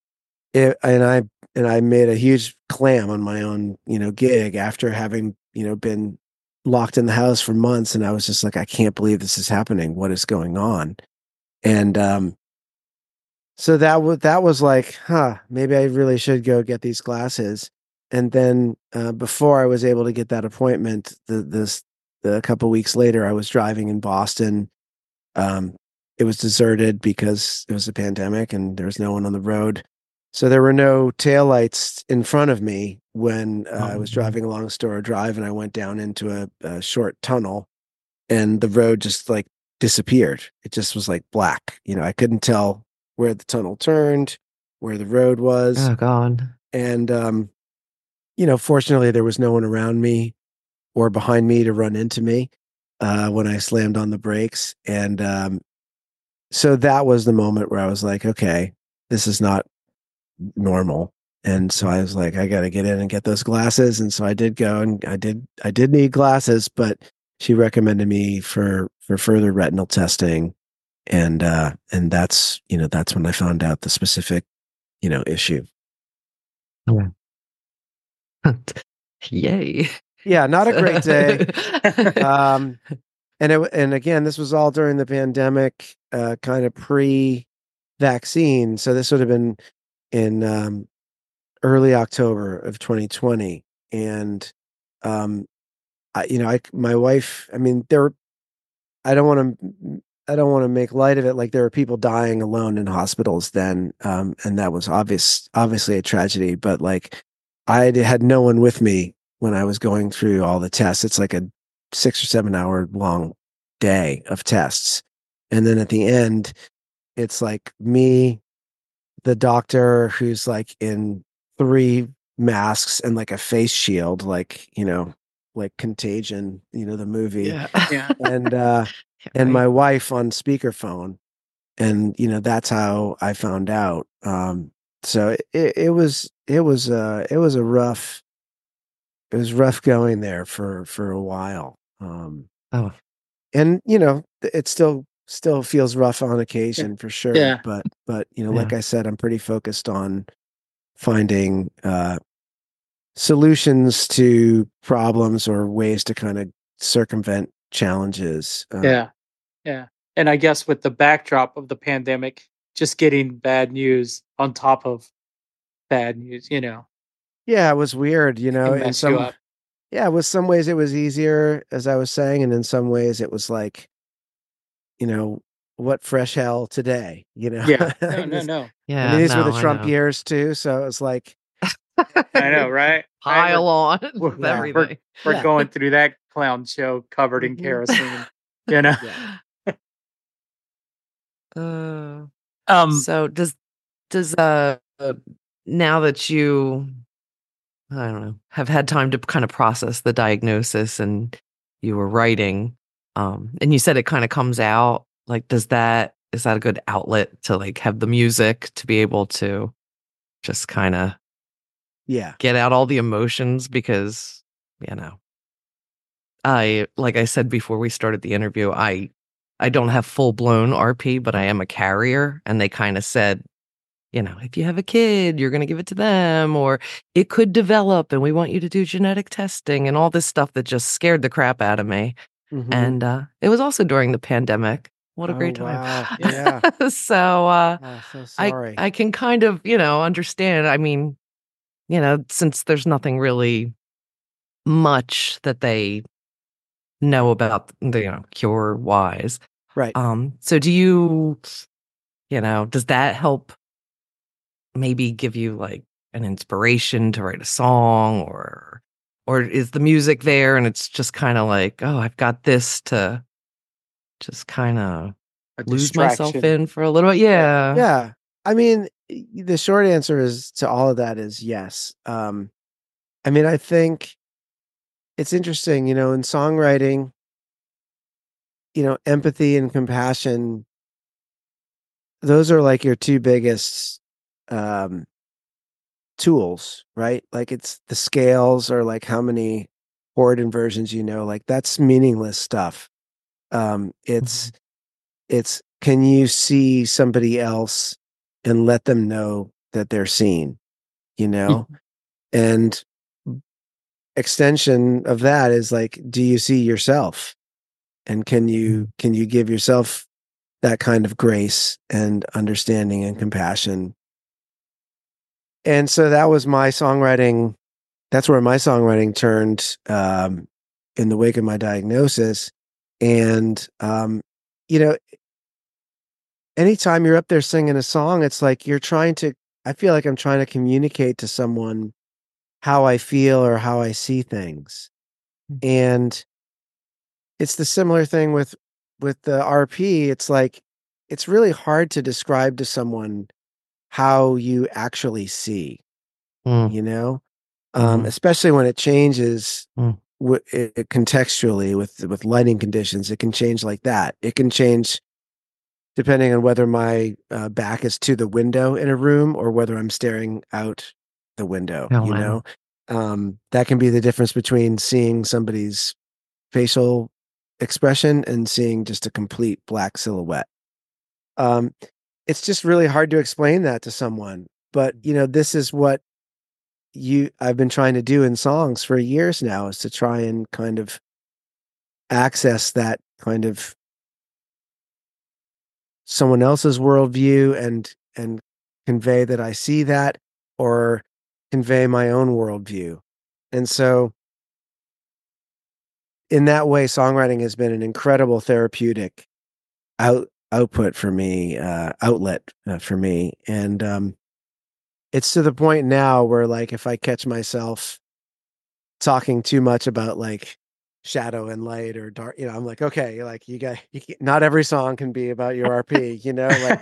I made a huge clam on my own, gig after having, been locked in the house for months. And I was just like, I can't believe this is happening. What is going on? And so that was like, maybe I really should go get these glasses. And then before I was able to get that appointment, a couple weeks later, I was driving in Boston. It was deserted because it was a pandemic and there was no one on the road. So there were no taillights in front of me when I was driving along Astoria Drive, and I went down into a short tunnel, and the road just like disappeared. It just was like black. I couldn't tell where the tunnel turned, where the road was. Oh God. And fortunately there was no one around me or behind me to run into me when I slammed on the brakes. And so that was the moment where I was like, okay, this is not normal. And so I was like, I got to get in and get those glasses. And so I did go, and I did need glasses, but she recommended me for further retinal testing. And that's when I found out the specific, issue. Yay. Yeah. Not a great day. And again, this was all during the pandemic, kind of pre-vaccine. So this would have been in early October of 2020. And my wife, I mean, I don't want to make light of it. Like there were people dying alone in hospitals then. And that was obviously a tragedy, but like I had no one with me when I was going through all the tests. It's like a 6 or 7 hour long day of tests. And then at the end, it's like me, the doctor who's like in 3 masks and like a face shield, like, like Contagion, the movie. Yeah. And my wife on speakerphone. And, that's how I found out. So it was rough going there for a while. Oh. And it still feels rough on occasion for sure. Yeah. But like I said, I'm pretty focused on finding solutions to problems or ways to kind of circumvent challenges. Yeah. And I guess with the backdrop of the pandemic, just getting bad news on top of bad news, Yeah, it was weird, can in mess you up. yeah, with some ways it was easier, as I was saying, and in some ways it was like, what fresh hell today, Yeah. No. Yeah. I mean, these were the I Trump know. years too, so it was like, I know, right? Pile on with Yeah. everything. We're Yeah. going through that clown show covered in Mhm. kerosene. You know. So does now that you, I don't know, have had time to kind of process the diagnosis and you were writing, and you said it kind of comes out, like, is that a good outlet to like have the music to be able to just kind of Yeah. get out all the emotions? Because, you know, like I said before we started the interview, I don't have full blown RP, but I am a carrier, and they kind of said, you know, if you have a kid, you're going to give it to them, or it could develop and we want you to do genetic testing and all this stuff that just scared the crap out of me. Mhm. And it was also during the pandemic. What a Oh, great time. wow. Yeah. So Oh, so I sorry. I can kind of, you know, understand. I mean, you know, since there's nothing really much that they know about the, you know, cure wise. Right. So do you, you know, does that help maybe give you like an inspiration to write a song, or is the music there and it's just kind of like, oh, I've got this to just kind of A lose myself distraction. in for a little bit? Yeah. Yeah. I mean, the short answer is to all of that is yes. I mean, I think it's interesting, you know, in songwriting, you know, empathy and compassion, those are like your two biggest um tools, right? Like it's the scales or like how many chord inversions you know, like that's meaningless stuff. It's can you see somebody else and let them know that they're seen, you know? And extension of that is like, do you see yourself? And can you give yourself that kind of grace and understanding and compassion? And so that was my songwriting. That's where my songwriting turned in the wake of my diagnosis. And you know, anytime you're up there singing a song, it's like you're trying to. I feel like I'm trying to communicate to someone how I feel or how I see things. And it's the similar thing with the RP. It's like it's really hard to describe to someone how you actually see, Mm, you know? mhm, Especially when it changes mm. contextually with lighting conditions. It can change like that. It can change depending on whether my back is to the window in a room or whether I'm staring out the window, Oh, you wow. know? That can be the difference between seeing somebody's facial expression and seeing just a complete black silhouette. Um, it's just really hard to explain that to someone. But you know, this is what I've been trying to do in songs for years now, is to try and kind of access that kind of someone else's worldview and convey that I see that, or convey my own worldview. And so in that way, songwriting has been an incredible therapeutic output for me, outlet for me. And it's to the point now where like if I catch myself talking too much about like shadow and light or dark, you know, I'm like, okay, like not every song can be about your RP, you know, like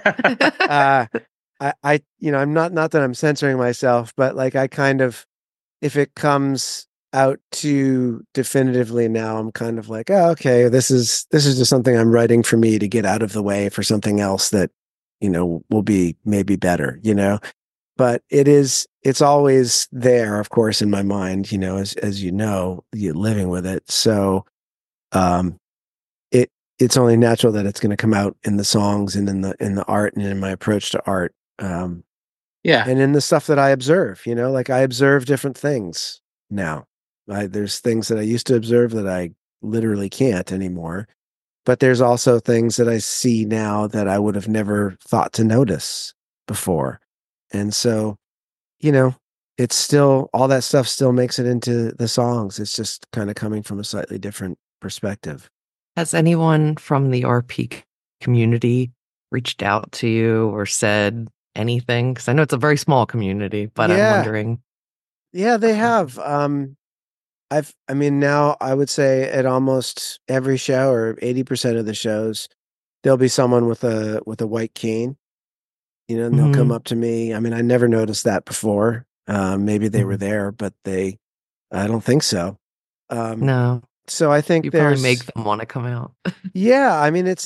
you know, I'm not that I'm censoring myself, but like I kind of, if it comes out too definitively now, I'm kind of like, oh, okay, this is just something I'm writing for me to get out of the way for something else that, you know, will be maybe better, you know. But it's always there, of course, in my mind, you know, as you know, you're living with it. So um it it's only natural that it's going to come out in the songs and in the art and in my approach to art. Yeah. And in the stuff that I observe, you know, like I observe different things now. There's things that I used to observe that I literally can't anymore. But there's also things that I see now that I would have never thought to notice before. And so, you know, it's still, all that stuff still makes it into the songs. It's just kind of coming from a slightly different perspective. Has anyone from the RP community reached out to you or said anything? Because I know it's a very small community, but I'm Yeah. wondering. Yeah, they have. I mean, now I would say at almost every show or 80% of the shows, there'll be someone with a white cane, and they'll come Mhm, up to me. I mean, I never noticed that before. Maybe they were mhm. there, but I don't think so. Um, No, so I think you probably make there's, them wanna come out. yeah, I mean,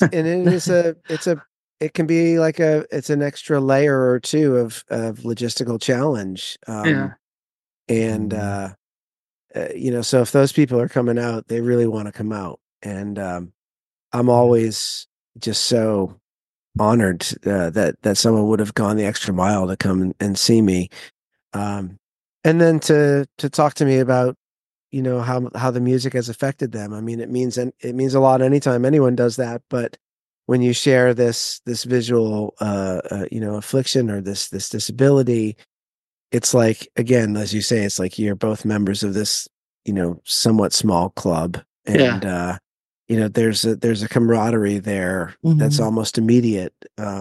it can be like it's an extra layer or two of logistical challenge. Yeah. And, Mhm. so if those people are coming out, they really want to come out. And, I'm Yeah. always just so honored, that someone would have gone the extra mile to come and see me. Um, and then to talk to me about, how the music has affected them. I mean, it means a lot anytime anyone does that, but when you share this visual, affliction or this disability, it's like, again, as you say, it's like you're both members of this, somewhat small club. Yeah. And, there's a camaraderie there that's Mhm. almost immediate.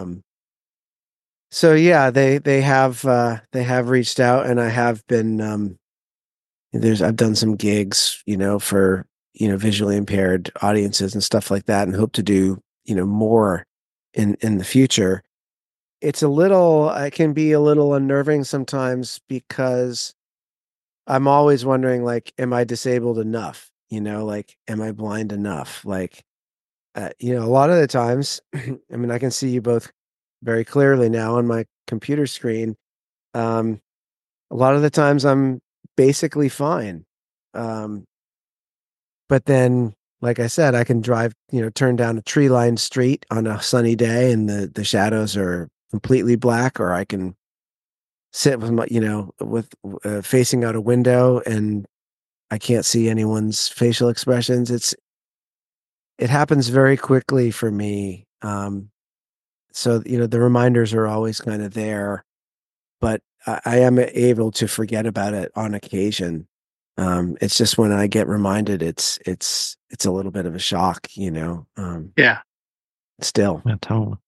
So yeah, they have reached out, and I have been, I've done some gigs, for, visually impaired audiences and stuff like that, and hope to do, more in the future. It can be a little unnerving sometimes because I'm always wondering, like, am I disabled enough? Like, am I blind enough? Like, a lot of the times, I mean, I can see you both very clearly now on my computer screen. Um, a lot of the times I'm basically fine. Um, but then, like I said, I can drive, turn down a tree lined street on a sunny day and the shadows are completely black, or I can sit with facing out a window and I can't see anyone's facial expressions. It happens very quickly for me. So, the reminders are always kind of there, but I am able to forget about it on occasion. It's just when I get reminded, it's a little bit of a shock, Yeah. still. Yeah, totally.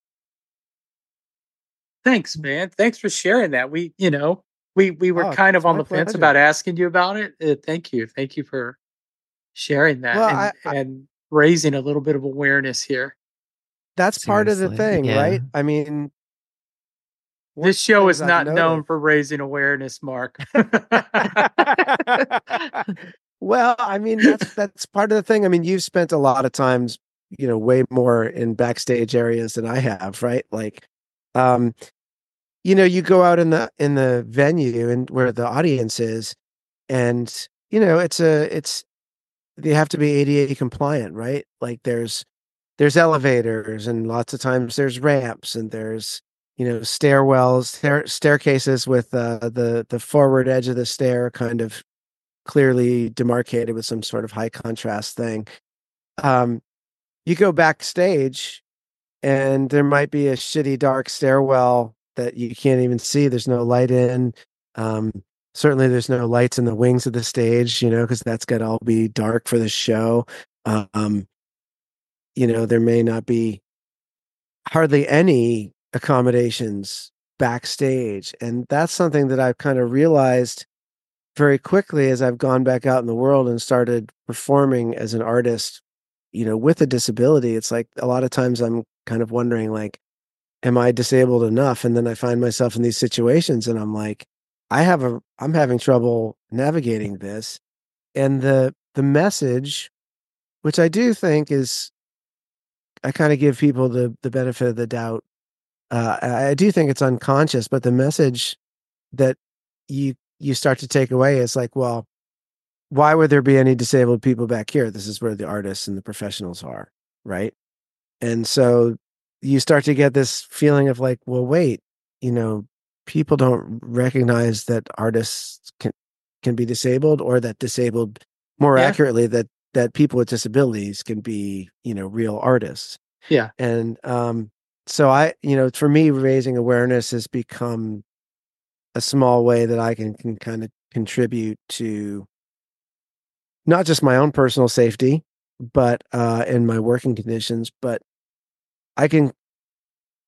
Thanks, man. Thanks for sharing that. We were Oh, kind of it's on my the fence about pleasure. asking you about it. Thank you. Thank you for sharing that Well, and raising a little bit of awareness here. that's part of the Seriously, thing, yeah. right? I mean, one This of the show things is I've not known noticed. for raising awareness, Mark. Well, I mean, that's part of the thing. I mean, you've spent a lot of times, way more in backstage areas than I have, right? Like, um, you go out in the venue and where the audience is, and it's they have to be ADA compliant, right? Like there's elevators, and lots of times there's ramps, and there's stairwells, staircases with the forward edge of the stair kind of clearly demarcated with some sort of high contrast thing. Um, you go backstage, and there might be a shitty dark stairwell that you can't even see. There's no light in. Um, Certainly, there's no lights in the wings of the stage, because that's got to all be dark for the show. Um, there may not be hardly any accommodations backstage, and that's something that I've kind of realized very quickly as I've gone back out in the world and started performing as an artist, with a disability. It's like a lot of times I'm kind of wondering, like, am I disabled enough? And then I find myself in these situations and I'm like, I'm having trouble navigating this. And the message, which I do think is, I kind of give people the benefit of the doubt. I do think it's unconscious, but the message that you start to take away is like, well, why would there be any disabled people back here? This is where the artists and the professionals are, right? And so you start to get this feeling of like, well, wait, you know, people don't recognize that artists can be disabled, or that disabled, more Yeah. accurately, that people with disabilities can be, real artists. Yeah. And so for me, raising awareness has become a small way that I can kind of contribute to not just my own personal safety, but in my working conditions, but I can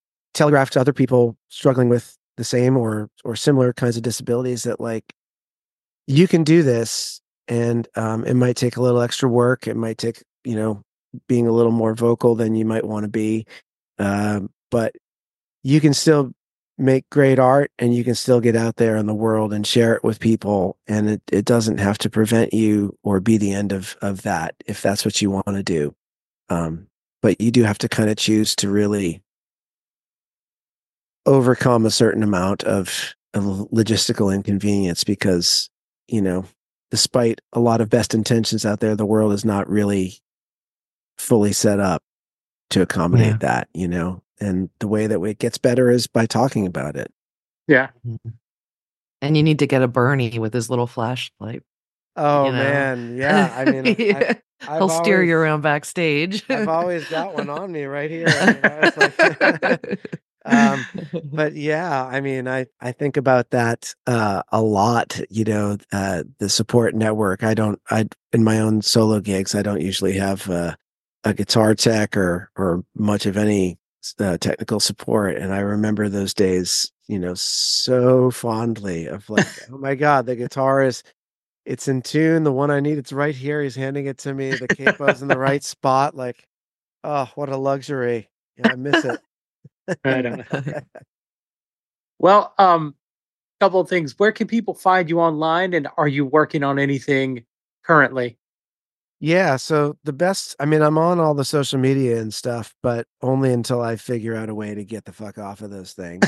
telegraph to other people struggling with the same or similar kinds of disabilities that, like, you can do this, and it might take a little extra work. It might take, being a little more vocal than you might want to be. But you can still make great art, and you can still get out there in the world and share it with people. And it doesn't have to prevent you or be the end of that, if that's what you want to do. But you do have to kind of choose to really overcome a certain amount of logistical inconvenience, because, despite a lot of best intentions out there, the world is not really fully set up to accommodate that, and the way that it gets better is by talking about it. Yeah. And you need to get a Bernie with his little flashlight. Oh, man. Yeah. I mean, Yeah. He'll steer you around backstage. I've always got one on me right here. It's like, but yeah, I mean, I think about that a lot, the support network. In my own solo gigs, I don't usually have a guitar tech or much of any technical support. And I remember those days, so fondly, of like, oh my God, the guitar it's in tune. The one I need, it's right here. He's handing it to me. The capo's in the right spot. Like, oh, what a luxury. Yeah, I miss it. Right on. Well, couple of things. Where can people find you online, and are you working on anything currently? Yeah, so I'm on all the social media and stuff, but only until I figure out a way to get the fuck off of those things.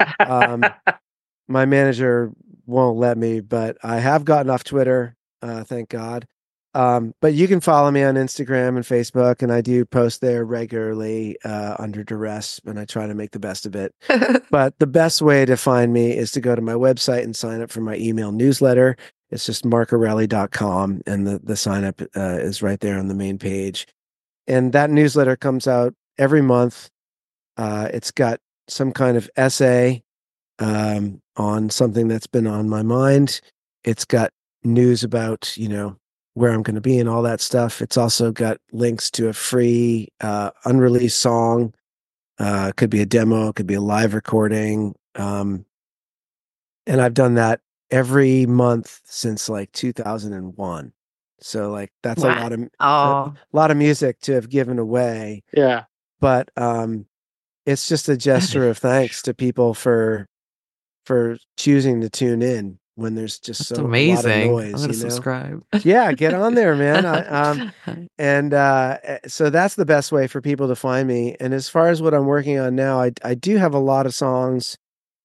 My manager won't let me, but I have gotten off Twitter, thank God. But you can follow me on Instagram and Facebook, and I do post there regularly under duress, and I try to make the best of it. But the best way to find me is to go to my website and sign up for my email newsletter. It's just markorelli.com, and the sign up is right there on the main page. And that newsletter comes out every month. It's got some kind of essay on something that's been on my mind. It's got news about, where I'm going to be and all that stuff. It's also got links to a free unreleased song. It could be a demo, it could be a live recording. And I've done that every month since like 2001. So like that's Wow. a lot of music to have given away. Yeah. But it's just a gesture of thanks to people for choosing to tune in when there's just That's a lot of amazing. noise. I'm gonna subscribe. Yeah, get on there, man. And so that's the best way for people to find me. And as far as what I'm working on now, I do have a lot of songs.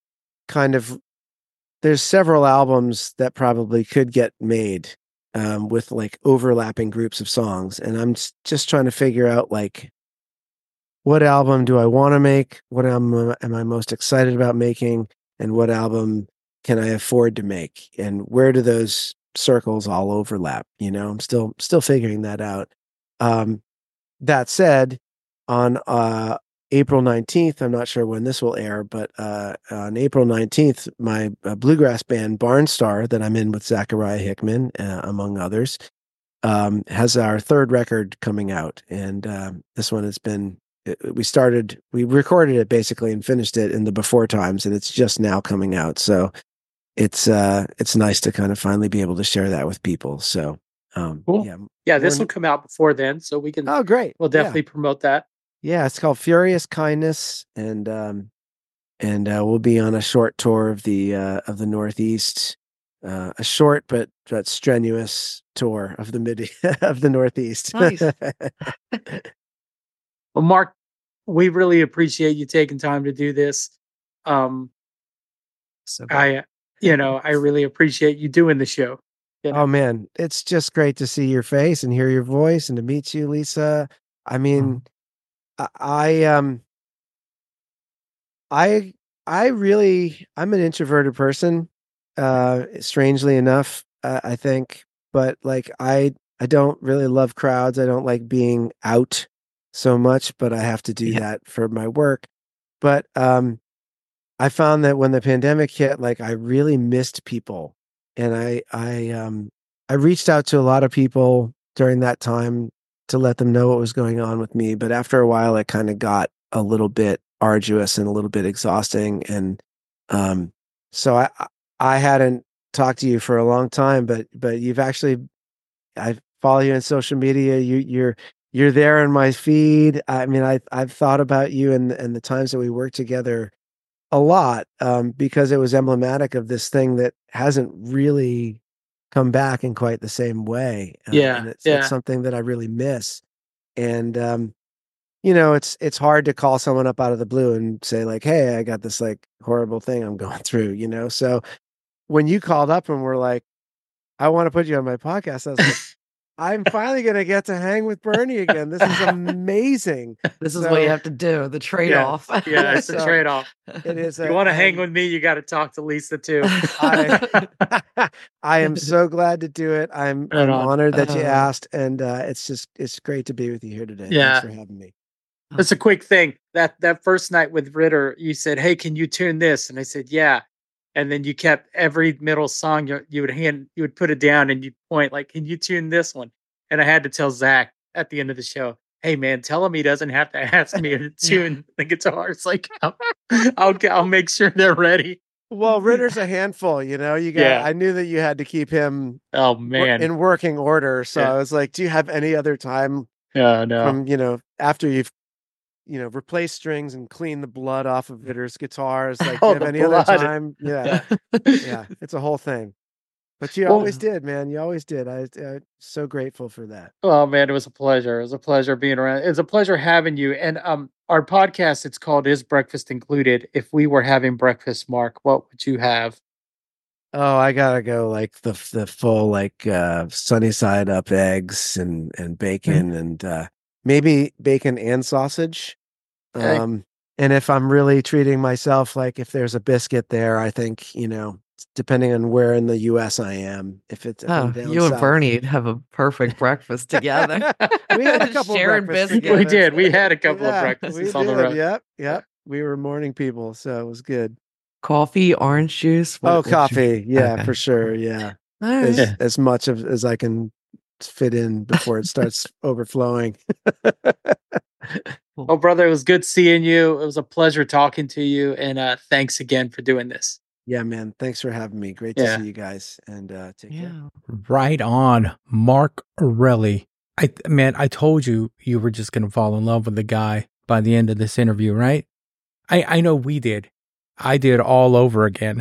There's several albums that probably could get made with like overlapping groups of songs, and I'm just trying to figure out like, what album do I want to make? What album am I most excited about making? And what album can I afford to make? And where do those circles all overlap? I'm still figuring that out. That said, on April 19th, I'm not sure when this will air, but on April 19th, my bluegrass band Barnstar that I'm in with Zachariah Hickman, among others, has our third record coming out. And this one has been, we recorded it basically and finished it in the before times, and it's just now coming out. So it's nice to kind of finally be able to share that with people. So cool. Yeah, this will come out before then, so we can. Oh, great! We'll definitely promote that. Yeah, it's called Furious Kindness, and we'll be on a short tour of the Northeast, a short but strenuous tour of the of the Northeast. Nice. Well, Mark, we really appreciate you taking time to do this. I really appreciate you doing the show. Oh man, it's just great to see your face and hear your voice and to meet you, Lisa. I mean, I'm an introverted person, strangely enough, I think, but like I don't really love crowds. I don't like being out so much, but I have to do that for my work. But I found that when the pandemic hit, like I really missed people, and I reached out to a lot of people during that time to let them know what was going on with me. But after a while, it kind of got a little bit arduous and a little bit exhausting, and so I hadn't talked to you for a long time, but you've actually, I follow you on social media. You're there in my feed. I mean, I've thought about you and the times that we worked together a lot, because it was emblematic of this thing that hasn't really come back in quite the same way. And it's something that I really miss. And it's hard to call someone up out of the blue and say like, "Hey, I got this like horrible thing I'm going through." So when you called up and were like, "I want to put you on my podcast," I was like, I'm finally going to get to hang with Bernie again. This is amazing. This is what you have to do, the trade-off. Yeah, it's a trade-off. It is. You want to hang with me, you got to talk to Lisa too. I am so glad to do it. I'm honored that you asked, and it's great to be with you here today. Yeah. Thanks for having me. It's a quick thing. That first night with Ritter, you said, "Hey, can you tune this?" And I said, "Yeah." And then you kept every middle song you would put it down and you'd point like, "Can you tune this one?" And I had to tell Zach at the end of the show, "Hey man, tell him he doesn't have to ask me to tune the guitar." It's like, I'll make sure they're ready. Well, Ritter's a handful, you got. Yeah. I knew that you had to keep him. Oh man, in working order. So I was like, "Do you have any other time?" No. From after you've replace strings and clean the blood off of Ritter's guitars. Like, Oh, do you have any other time? Yeah. Yeah. It's a whole thing. But you always did, man. You always did. I'm so grateful for that. Oh man, it was a pleasure. It was a pleasure being around. It was a pleasure having you. And our podcast, it's called Is Breakfast Included? If we were having breakfast, Mark, what would you have? Oh, I gotta go like the full like sunny side up eggs and bacon and maybe bacon and sausage. Okay. And if I'm really treating myself, like if there's a biscuit there, I think, depending on where in the US I am, if I'm down you south. and Bernie'd have a perfect breakfast together. We had a couple sharing breakfasts biscuits. together. We did. We had a couple of breakfasts on the road. Yep. We were morning people, so it was good. Coffee, orange juice. Coffee. Yeah, for sure. Yeah. As much as I can fit in before it starts overflowing. Well, brother, it was good seeing you. It was a pleasure talking to you. And thanks again for doing this. Yeah, man. Thanks for having me. Great to see you guys. And take care. Right on. Mark Arelli. I told you were just going to fall in love with the guy by the end of this interview, right? I know we did. I did all over again.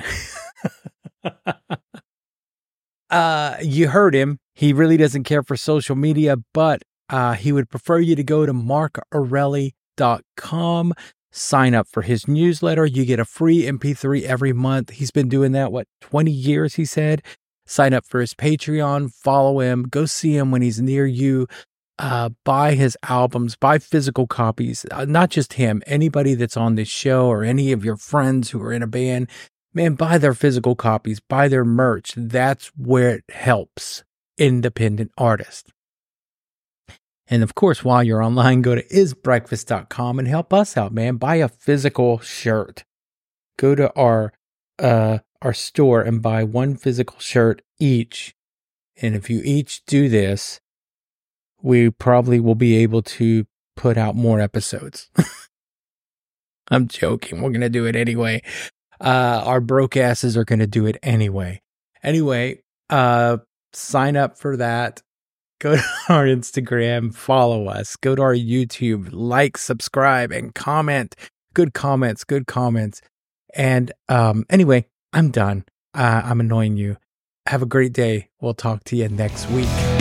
You heard him. He really doesn't care for social media, but he would prefer you to go to markarelli.com, sign up for his newsletter. You get a free MP3 every month. He's been doing that, 20 years, he said. Sign up for his Patreon, follow him, go see him when he's near you. Buy his albums, buy physical copies. Not just him, anybody that's on this show or any of your friends who are in a band, man, buy their physical copies, buy their merch. That's where it helps independent artists. And of course, while you're online, go to isbreakfast.com and help us out, man. Buy a physical shirt. Go to our store and buy one physical shirt each. And if you each do this, we probably will be able to put out more episodes. I'm joking. We're going to do it anyway. Our broke asses are going to do it anyway. Anyway, sign up for that. Go to our Instagram, follow us. Go to our YouTube, like, subscribe, and comment. Good comments. And anyway, I'm done. I'm annoying you. Have a great day. We'll talk to you next week.